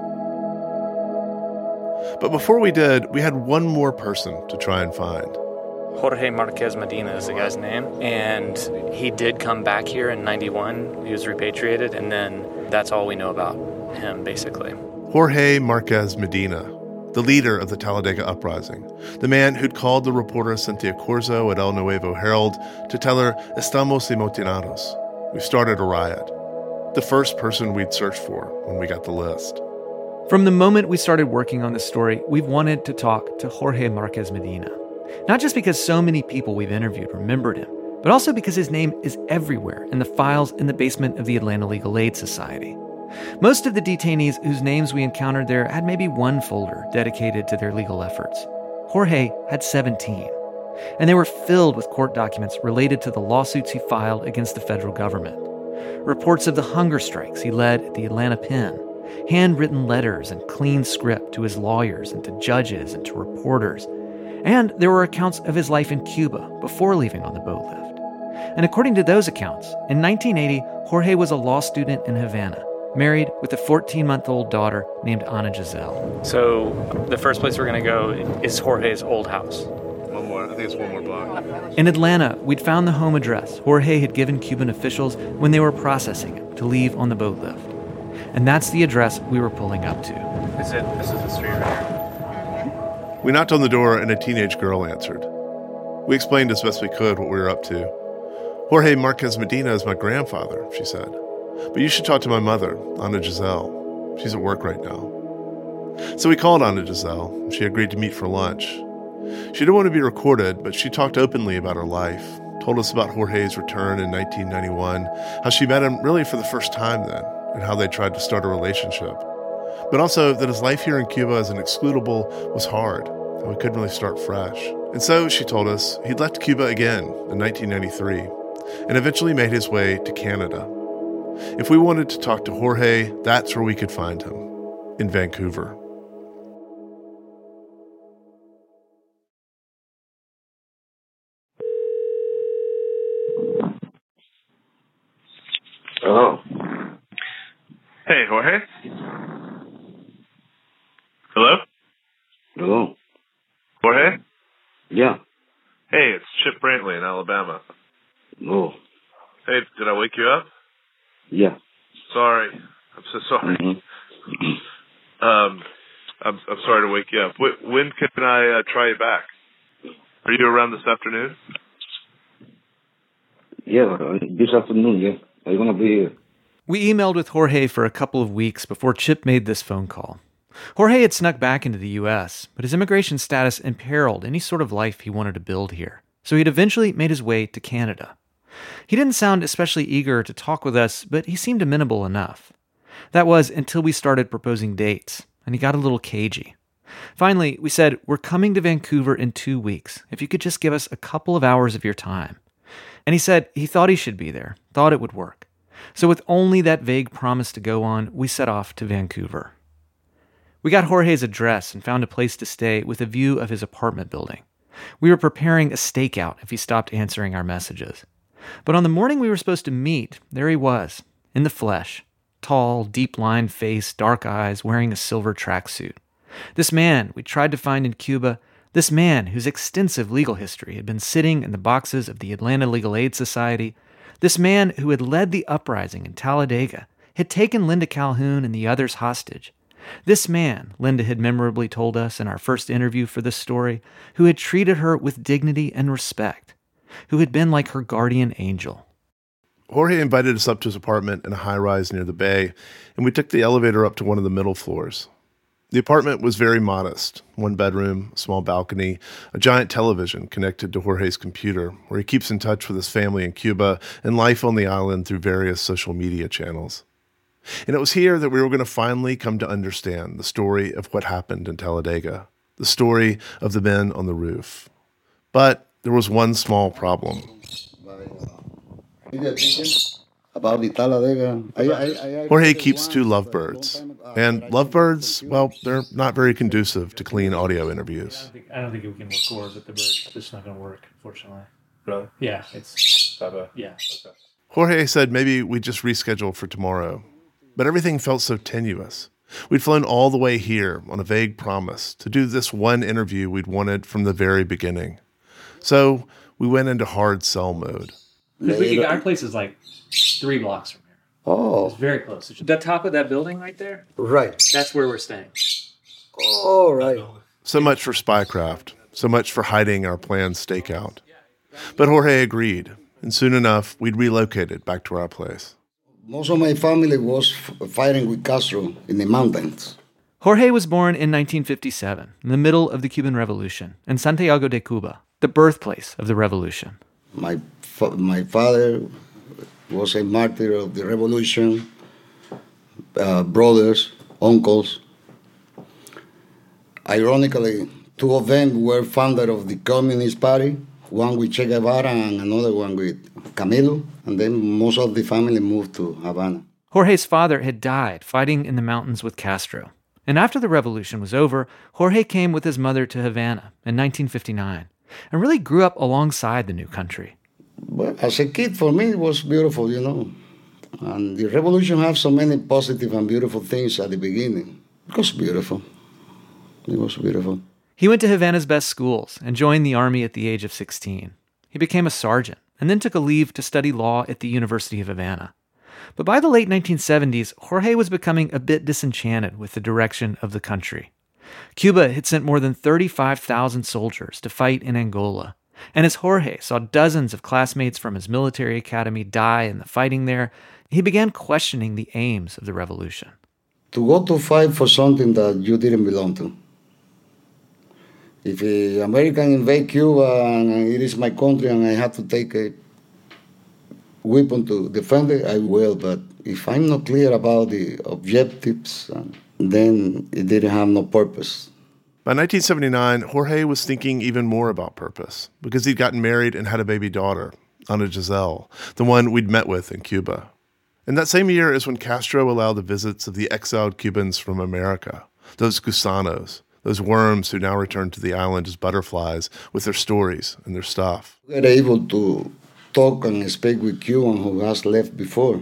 But before we did, we had one more person to try and find. Jorge Marquez Medina is the guy's name, and he did come back here in 91. He was repatriated, and then that's all we know about him, basically. Jorge Marquez Medina, the leader of the Talladega Uprising, the man who'd called the reporter Cynthia Corzo at El Nuevo Herald to tell her, "Estamos emotinados." We've started a riot. The first person we'd searched for when we got the list. From the moment we started working on this story, we've wanted to talk to Jorge Marquez Medina. Not just because so many people we've interviewed remembered him, but also because his name is everywhere in the files in the basement of the Atlanta Legal Aid Society. Most of the detainees whose names we encountered there had maybe one folder dedicated to their legal efforts. Jorge had 17, and they were filled with court documents related to the lawsuits he filed against the federal government. Reports of the hunger strikes he led at the Atlanta Pen, handwritten letters and clean script to his lawyers and to judges and to reporters. And there were accounts of his life in Cuba before leaving on the boat lift. And according to those accounts, in 1980, Jorge was a law student in Havana, married with a 14-month-old daughter named Ana Giselle. So the first place we're going to go is Jorge's old house. One more. I think it's one more block. In Atlanta, we'd found the home address Jorge had given Cuban officials when they were processing him to leave on the boat lift. And that's the address we were pulling up to. This is the street right here. We knocked on the door and a teenage girl answered. We explained as best we could what we were up to. "Jorge Marquez Medina is my grandfather," she said. "But you should talk to my mother, Ana Giselle. She's at work right now." So we called Ana Giselle, and she agreed to meet for lunch. She didn't want to be recorded, but she talked openly about her life, told us about Jorge's return in 1991, how she met him really for the first time then, and how they tried to start a relationship. But also that his life here in Cuba as an excludable was hard, and we couldn't really start fresh. And so, she told us, he'd left Cuba again in 1993, and eventually made his way to Canada. If we wanted to talk to Jorge, that's where we could find him, in Vancouver. Hello. Hey, Jorge? Hello? Hello. Jorge? Yeah. Hey, it's Chip Brantley in Alabama. Oh. Hey, did I wake you up? Yeah. Sorry. I'm so sorry. Mm-hmm. I'm sorry to wake you up. When can I try you back? Are you around this afternoon? Yeah, this afternoon, yeah. I'm going to be here. We emailed with Jorge for a couple of weeks before Chip made this phone call. Jorge had snuck back into the U.S., but his immigration status imperiled any sort of life he wanted to build here, so he'd eventually made his way to Canada. He didn't sound especially eager to talk with us, but he seemed amenable enough. That was until we started proposing dates, and he got a little cagey. Finally, we said, "We're coming to Vancouver in 2 weeks, if you could just give us a couple of hours of your time." And he said he thought he should be there, thought it would work. So with only that vague promise to go on, we set off to Vancouver. We got Jorge's address and found a place to stay with a view of his apartment building. We were preparing a stakeout if he stopped answering our messages. But on the morning we were supposed to meet, there he was, in the flesh, tall, deep-lined face, dark eyes, wearing a silver tracksuit. This man we tried to find in Cuba, this man whose extensive legal history had been sitting in the boxes of the Atlanta Legal Aid Society, this man who had led the uprising in Talladega, had taken Linda Calhoun and the others hostage. This man, Linda had memorably told us in our first interview for this story, who had treated her with dignity and respect, who had been like her guardian angel. Jorge invited us up to his apartment in a high-rise near the bay, and we took the elevator up to one of the middle floors. The apartment was very modest. One bedroom, a small balcony, a giant television connected to Jorge's computer, where he keeps in touch with his family in Cuba and life on the island through various social media channels. And it was here that we were going to finally come to understand the story of what happened in Talladega, the story of the men on the roof. But there was one small problem. About the Talladega. Jorge keeps two lovebirds. And lovebirds, well, they're not very conducive to clean audio interviews. I don't think we can record with the birds. It's just not going to work, unfortunately. Really? Yeah, it's... Yeah. Okay. Jorge said maybe we'd just reschedule for tomorrow. But everything felt so tenuous. We'd flown all the way here on a vague promise to do this one interview we'd wanted from the very beginning. So we went into hard sell mode. Our place is like 3 blocks from here. Oh. It's very close. The top of that building right there? Right. That's where we're staying. Oh, right. So much for spycraft. So much for hiding our planned stakeout. But Jorge agreed, and soon enough, we'd relocated back to our place. Most of my family was fighting with Castro in the mountains. Jorge was born in 1957, in the middle of the Cuban Revolution, in Santiago de Cuba, the birthplace of the revolution. My father was a martyr of the revolution, brothers, uncles. Ironically, 2 of them were founder of the Communist Party, one with Che Guevara and another one with Camilo, and then most of the family moved to Havana. Jorge's father had died fighting in the mountains with Castro. And after the revolution was over, Jorge came with his mother to Havana in 1959 and really grew up alongside the new country. Well, as a kid, for me, it was beautiful, you know. And the revolution had so many positive and beautiful things at the beginning. It was beautiful. It was beautiful. He went to Havana's best schools and joined the army at the age of 16. He became a sergeant and then took a leave to study law at the University of Havana. But by the late 1970s, Jorge was becoming a bit disenchanted with the direction of the country. Cuba had sent more than 35,000 soldiers to fight in Angola. And as Jorge saw dozens of classmates from his military academy die in the fighting there, he began questioning the aims of the revolution. To go to fight for something that you didn't belong to. If the American invade Cuba and it is my country and I have to take a weapon to defend it, I will. But if I'm not clear about the objectives, then it didn't have no purpose. By 1979, Jorge was thinking even more about purpose because he'd gotten married and had a baby daughter, Ana Giselle, the one we'd met with in Cuba. And that same year is when Castro allowed the visits of the exiled Cubans from America, those gusanos, those worms who now return to the island as butterflies with their stories and their stuff. We were able to talk and speak with Cubans who has left before.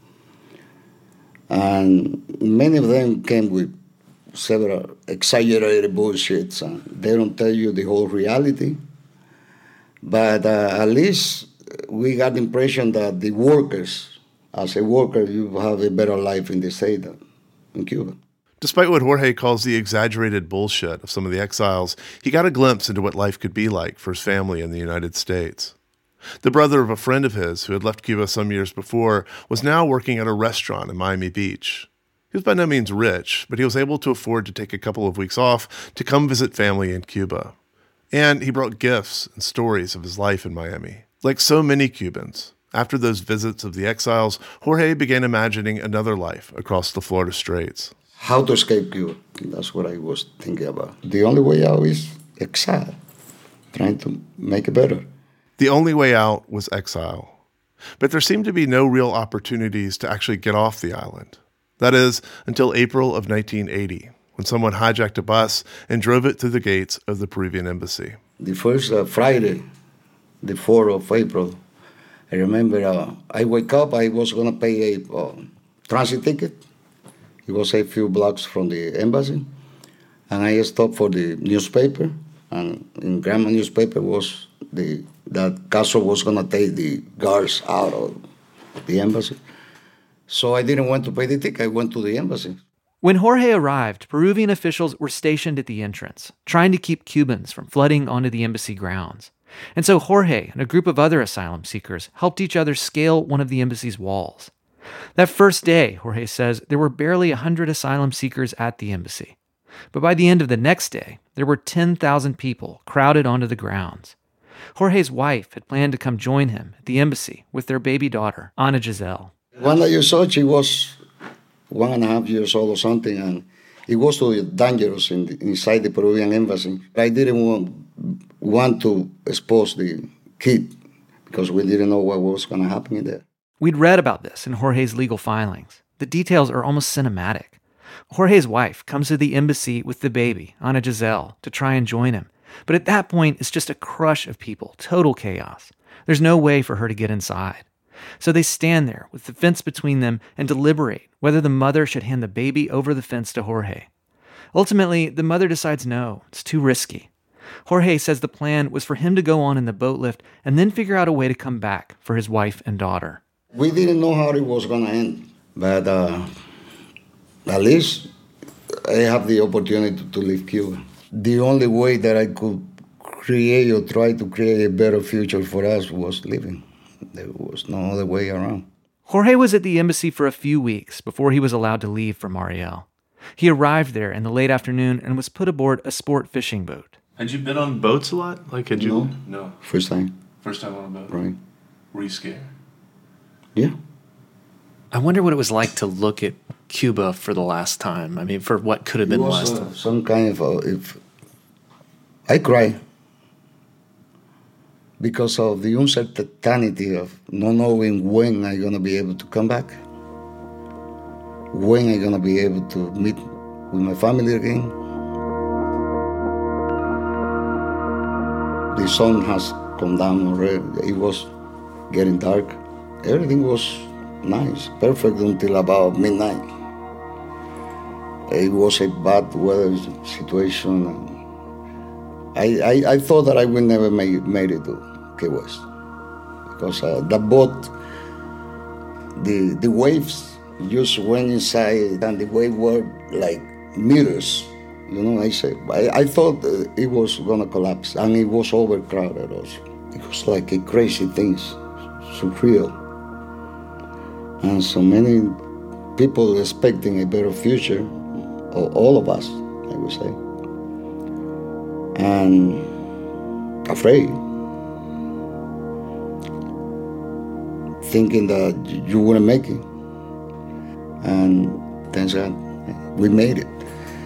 And many of them came with several exaggerated bullshits, and they don't tell you the whole reality. But at least we got the impression that the workers, as a worker, you have a better life in the state than in Cuba. Despite what Jorge calls the exaggerated bullshit of some of the exiles, he got a glimpse into what life could be like for his family in the United States. The brother of a friend of his who had left Cuba some years before was now working at a restaurant in Miami Beach. He was by no means rich, but he was able to afford to take a couple of weeks off to come visit family in Cuba. And he brought gifts and stories of his life in Miami. Like so many Cubans, after those visits of the exiles, Jorge began imagining another life across the Florida Straits. How to escape Cuba. That's what I was thinking about. The only way out is exile, trying to make it better. The only way out was exile. But there seemed to be no real opportunities to actually get off the island. That is, until April of 1980, when someone hijacked a bus and drove it through the gates of the Peruvian embassy. The first Friday, the 4th of April, I remember I wake up, I was going to pay a transit ticket. It was a few blocks from the embassy. And I stopped for the newspaper. And in Grandma newspaper was that Castro was going to take the guards out of the embassy. So I didn't want to pay the ticket. I went to the embassy. When Jorge arrived, Peruvian officials were stationed at the entrance, trying to keep Cubans from flooding onto the embassy grounds. And so Jorge and a group of other asylum seekers helped each other scale one of the embassy's walls. That first day, Jorge says, there were barely 100 asylum seekers at the embassy. But by the end of the next day, there were 10,000 people crowded onto the grounds. Jorge's wife had planned to come join him at the embassy with their baby daughter, Ana Giselle. When I saw she was 1.5 years old or something, and it was too dangerous inside the Peruvian embassy. I didn't want to expose the kid because we didn't know what was going to happen in there. We'd read about this in Jorge's legal filings. The details are almost cinematic. Jorge's wife comes to the embassy with the baby, Ana Giselle, to try and join him. But at that point, it's just a crush of people, total chaos. There's no way for her to get inside. So they stand there with the fence between them and deliberate whether the mother should hand the baby over the fence to Jorge. Ultimately, the mother decides no, it's too risky. Jorge says the plan was for him to go on in the boat lift and then figure out a way to come back for his wife and daughter. We didn't know how it was going to end, but at least I have the opportunity to leave Cuba. The only way that I could create or try to create a better future for us was leaving. There was no other way around. Jorge was at the embassy for a few weeks before he was allowed to leave for Mariel. He arrived there in the late afternoon and was put aboard a sport fishing boat. Had you been on boats a lot? No. First time. First time on a boat? Right. Were you scared? Yeah. I wonder what it was like to look at Cuba for the last time. I mean, for what could have been the last time. Some kind of... I cry because of the uncertainty of not knowing when I'm going to be able to come back, when I'm going to be able to meet with my family again. The sun has come down already. It was getting dark. Everything was nice, perfect until about midnight. It was a bad weather situation. I thought that I would never made it to Key West because the boat, the waves just went inside and the waves were like meters. You know, I thought it was gonna collapse, and it was overcrowded also. It was like a crazy thing, surreal, and so many people expecting a better future. All of us, I would say, and afraid, thinking that you wouldn't make it, and thank God we made it.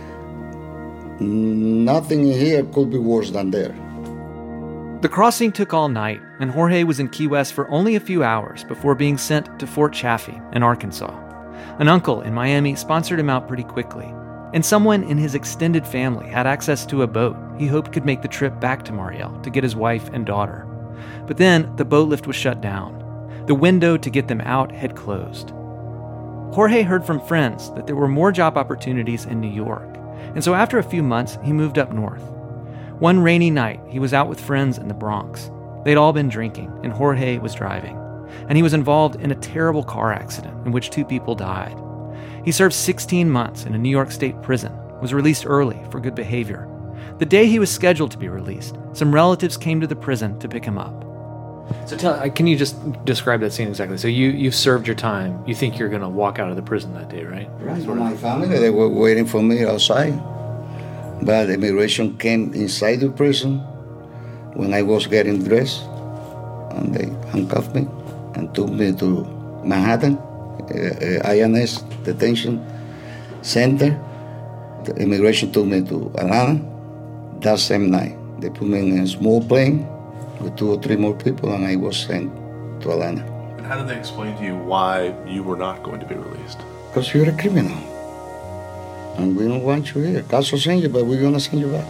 Nothing here could be worse than there. The crossing took all night, and Jorge was in Key West for only a few hours before being sent to Fort Chaffee in Arkansas. An uncle in Miami sponsored him out pretty quickly, and someone in his extended family had access to a boat he hoped could make the trip back to Mariel to get his wife and daughter. But then the boat lift was shut down. The window to get them out had closed. Jorge heard from friends that there were more job opportunities in New York, and so after a few months, he moved up north. One rainy night, he was out with friends in the Bronx. They'd all been drinking, and Jorge was driving. And he was involved in a terrible car accident in which 2 people died. He served 16 months in a New York State prison, was released early for good behavior. The day he was scheduled to be released, some relatives came to the prison to pick him up. So can you just describe that scene exactly? So you've served your time. You think you're going to walk out of the prison that day, right? Right. My family, they were waiting for me outside. But immigration came inside the prison when I was getting dressed, and they handcuffed me and took me to Manhattan, INS detention center. The immigration took me to Atlanta that same night. They put me in a small plane with 2 or 3 more people, and I was sent to Atlanta. And how did they explain to you why you were not going to be released? Because you're a criminal. And we don't want you here. Castro sent you, but we're going to send you back.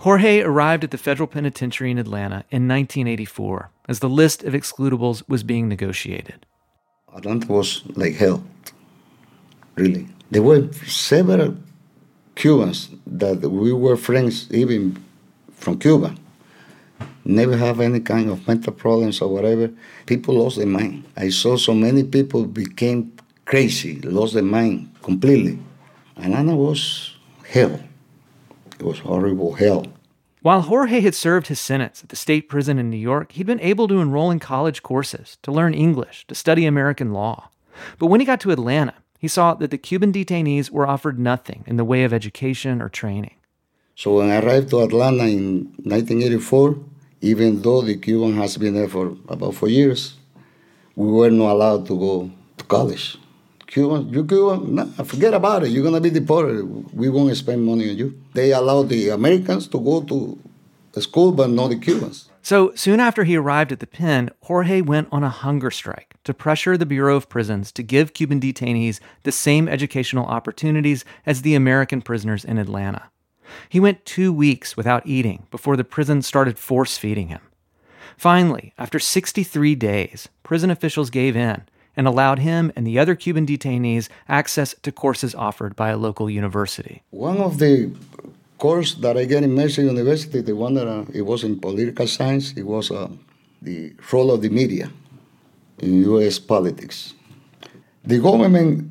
Jorge arrived at the federal penitentiary in Atlanta in 1984 as the list of excludables was being negotiated. Atlanta was like hell, really. There were several Cubans that we were friends even from Cuba. Never have any kind of mental problems or whatever. People lost their mind. I saw so many people became crazy, lost their mind completely. Atlanta was hell. It was horrible hell. While Jorge had served his sentence at the state prison in New York, he'd been able to enroll in college courses, to learn English, to study American law. But when he got to Atlanta, he saw that the Cuban detainees were offered nothing in the way of education or training. So when I arrived to Atlanta in 1984, even though the Cuban has been there for about 4 years, we were not allowed to go to college. You Cuban, nah, forget about it. You're going to be deported. We won't spend money on you. They allowed the Americans to go to school, but not the Cubans. So soon after he arrived at the pen, Jorge went on a hunger strike to pressure the Bureau of Prisons to give Cuban detainees the same educational opportunities as the American prisoners in Atlanta. He went 2 weeks without eating before the prison started force-feeding him. Finally, after 63 days, prison officials gave in and allowed him and the other Cuban detainees access to courses offered by a local university. One of the course that I get in Mercer University, the one that it was in political science, it was the role of the media in U.S. politics. The government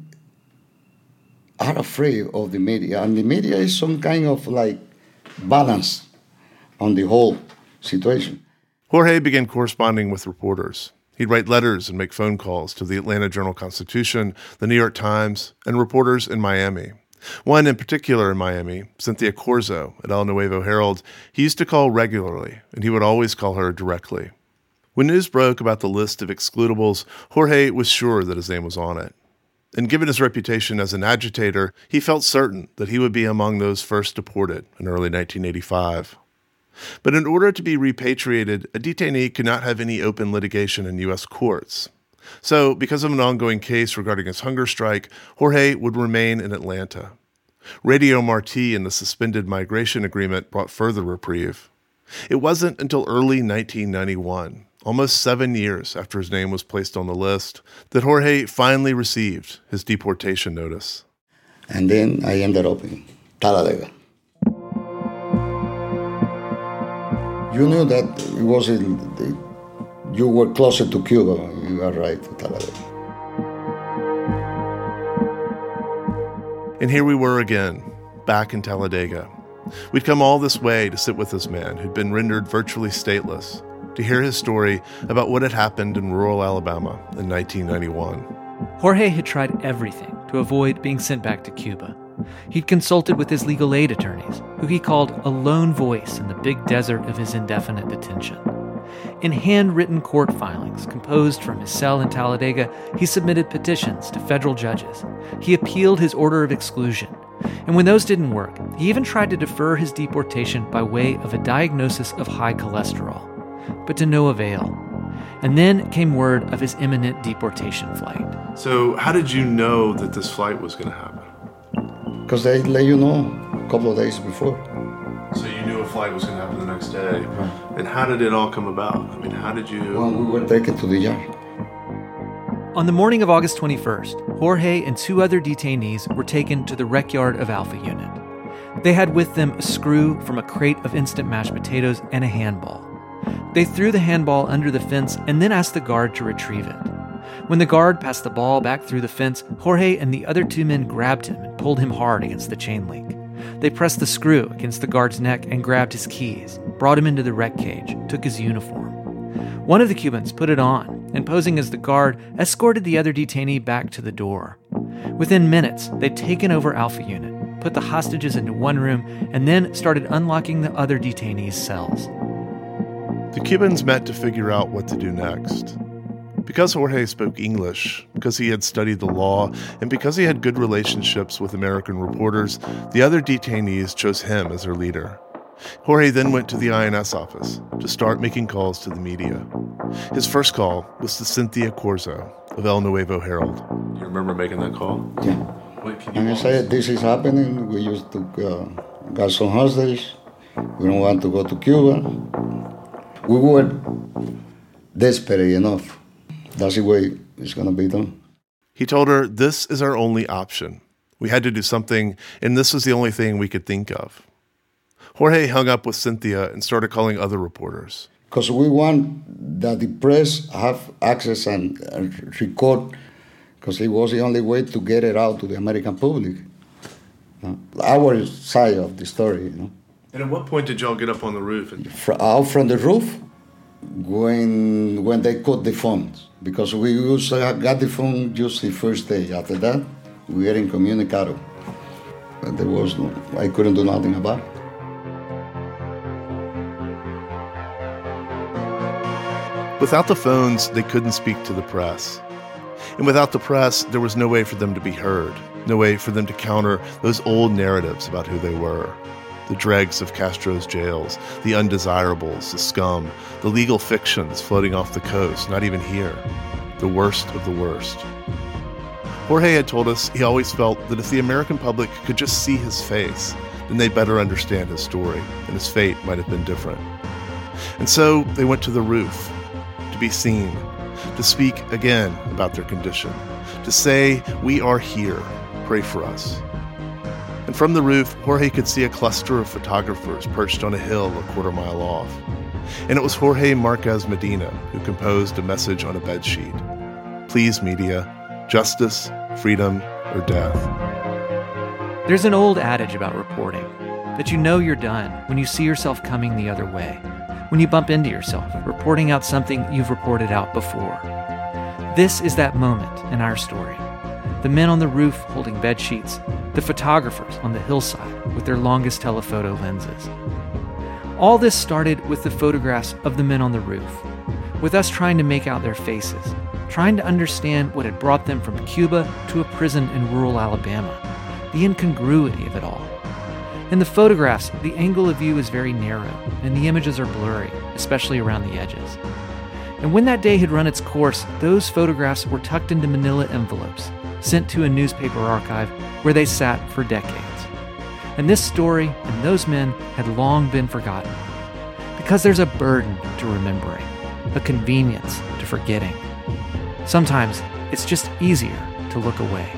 are afraid of the media, and the media is some kind of like balance on the whole situation. Jorge began corresponding with reporters. He'd write letters and make phone calls to the Atlanta Journal-Constitution, the New York Times, and reporters in Miami. One in particular in Miami, Cynthia Corzo at El Nuevo Herald, he used to call regularly, and he would always call her directly. When news broke about the list of excludables, Jorge was sure that his name was on it. And given his reputation as an agitator, he felt certain that he would be among those first deported in early 1985. But in order to be repatriated, a detainee could not have any open litigation in U.S. courts. So, because of an ongoing case regarding his hunger strike, Jorge would remain in Atlanta. Radio Marti and the suspended migration agreement brought further reprieve. It wasn't until early 1991, almost 7 years after his name was placed on the list, that Jorge finally received his deportation notice. And then I ended up in Talladega. You knew that it was you were closer to Cuba. You arrived to Talladega. And here we were again, back in Talladega. We'd come all this way to sit with this man who'd been rendered virtually stateless, to hear his story about what had happened in rural Alabama in 1991. Jorge had tried everything to avoid being sent back to Cuba. He'd consulted with his legal aid attorneys, who he called a lone voice in the big desert of his indefinite detention. In handwritten court filings composed from his cell in Talladega, he submitted petitions to federal judges. He appealed his order of exclusion. And when those didn't work, he even tried to defer his deportation by way of a diagnosis of high cholesterol, but to no avail. And then came word of his imminent deportation flight. So how did you know that this flight was going to happen? Because they let you know a couple of days before. So you knew a flight was going to happen the next day. Right. And how did it all come about? I mean, how did you... Well, we were taken to the yard. On the morning of August 21st, Jorge and 2 other detainees were taken to the rec yard of Alpha Unit. They had with them a screw from a crate of instant mashed potatoes and a handball. They threw the handball under the fence and then asked the guard to retrieve it. When the guard passed the ball back through the fence, Jorge and the other 2 men grabbed him and pulled him hard against the chain link. They pressed the screw against the guard's neck and grabbed his keys, brought him into the rec cage, took his uniform. One of the Cubans put it on and, posing as the guard, escorted the other detainee back to the door. Within minutes, they'd taken over Alpha Unit, put the hostages into one room, and then started unlocking the other detainees' cells. The Cubans met to figure out what to do next. Because Jorge spoke English, because he had studied the law, and because he had good relationships with American reporters, the other detainees chose him as their leader. Jorge then went to the INS office to start making calls to the media. His first call was to Cynthia Corzo of El Nuevo Herald. Do you remember making that call? Yeah. And I said, this is happening. We used to got some hostage. We don't want to go to Cuba. We were desperate enough. That's the way it's going to be done. He told her, this is our only option. We had to do something, and this was the only thing we could think of. Jorge hung up with Cynthia and started calling other reporters. Because we want that the press have access and record, because it was the only way to get it out to the American public. Our side of the story, And at what point did y'all get up on the roof? Out from the roof, when they cut the phones, because we got the phone just the first day. After that, we were incommunicado. There was I couldn't do nothing about it. Without the phones, they couldn't speak to the press. And without the press, there was no way for them to be heard, no way for them to counter those old narratives about who they were. The dregs of Castro's jails, the undesirables, the scum, the legal fictions floating off the coast, not even here. The worst of the worst. Jorge had told us he always felt that if the American public could just see his face, then they'd better understand his story, and his fate might have been different. And so they went to the roof, to be seen, to speak again about their condition, to say, we are here, pray for us. And from the roof, Jorge could see a cluster of photographers perched on a hill a quarter-mile off. And it was Jorge Marquez Medina who composed a message on a bedsheet. Please, media, justice, freedom, or death. There's an old adage about reporting, that you know you're done when you see yourself coming the other way, when you bump into yourself, reporting out something you've reported out before. This is that moment in our story. The men on the roof holding bed sheets, the photographers on the hillside with their longest telephoto lenses. All this started with the photographs of the men on the roof, with us trying to make out their faces, trying to understand what had brought them from Cuba to a prison in rural Alabama, the incongruity of it all. In the photographs, the angle of view is very narrow, and the images are blurry, especially around the edges. And when that day had run its course, those photographs were tucked into manila envelopes, sent to a newspaper archive where they sat for decades. And this story and those men had long been forgotten, because there's a burden to remembering, a convenience to forgetting. Sometimes it's just easier to look away.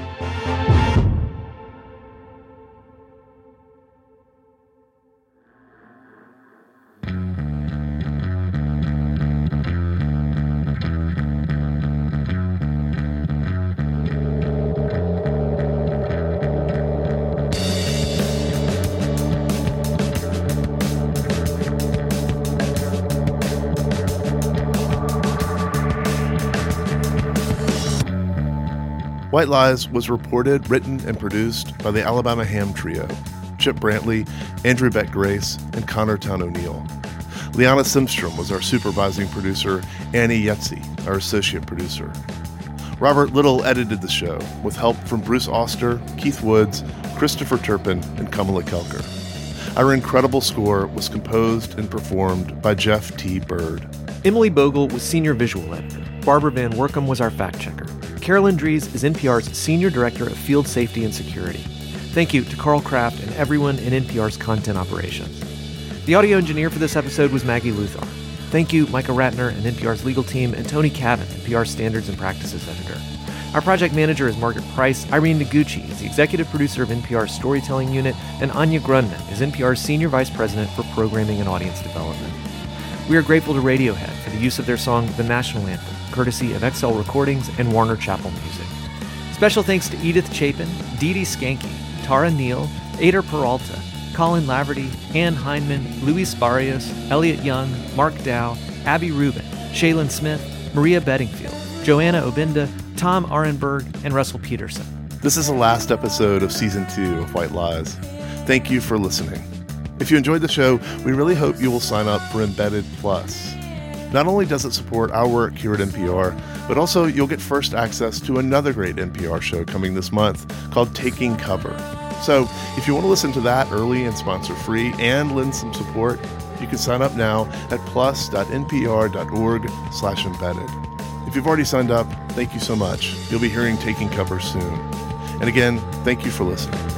White Lies was reported, written, and produced by the Alabama Ham Trio, Chip Brantley, Andrew Beck Grace, and Connor Town O'Neill. Liana Simstrom was our supervising producer, Annie Yetzi, our associate producer. Robert Little edited the show, with help from Bruce Auster, Keith Woods, Christopher Turpin, and Kamala Kelker. Our incredible score was composed and performed by Jeff T. Bird. Emily Bogle was senior visual editor. Barbara Van Workum was our fact checker. Carolyn Dries is NPR's Senior Director of Field Safety and Security. Thank you to Carl Kraft and everyone in NPR's content operations. The audio engineer for this episode was Maggie Luthar. Thank you, Micah Ratner and NPR's legal team, and Tony Cavan, NPR's Standards and Practices Editor. Our project manager is Margaret Price. Irene Noguchi is the executive producer of NPR's Storytelling Unit, and Anya Grundman is NPR's Senior Vice President for Programming and Audience Development. We are grateful to Radiohead for the use of their song The National Anthem, courtesy of XL Recordings and Warner Chappell Music. Special thanks to Edith Chapin, Dee Dee Skanke, Tara Neal, Ader Peralta, Colin Laverty, Ann Hindman, Luis Barrios, Elliot Young, Mark Dow, Abby Rubin, Shaylin Smith, Maria Bedingfield, Joanna Obinda, Tom Arenberg, and Russell Peterson. This is the last episode of Season 2 of White Lies. Thank you for listening. If you enjoyed the show, we really hope you will sign up for Embedded Plus. Not only does it support our work here at NPR, but also you'll get first access to another great NPR show coming this month called Taking Cover. So if you want to listen to that early and sponsor-free and lend some support, you can sign up now at plus.npr.org/embedded. If you've already signed up, thank you so much. You'll be hearing Taking Cover soon. And again, thank you for listening.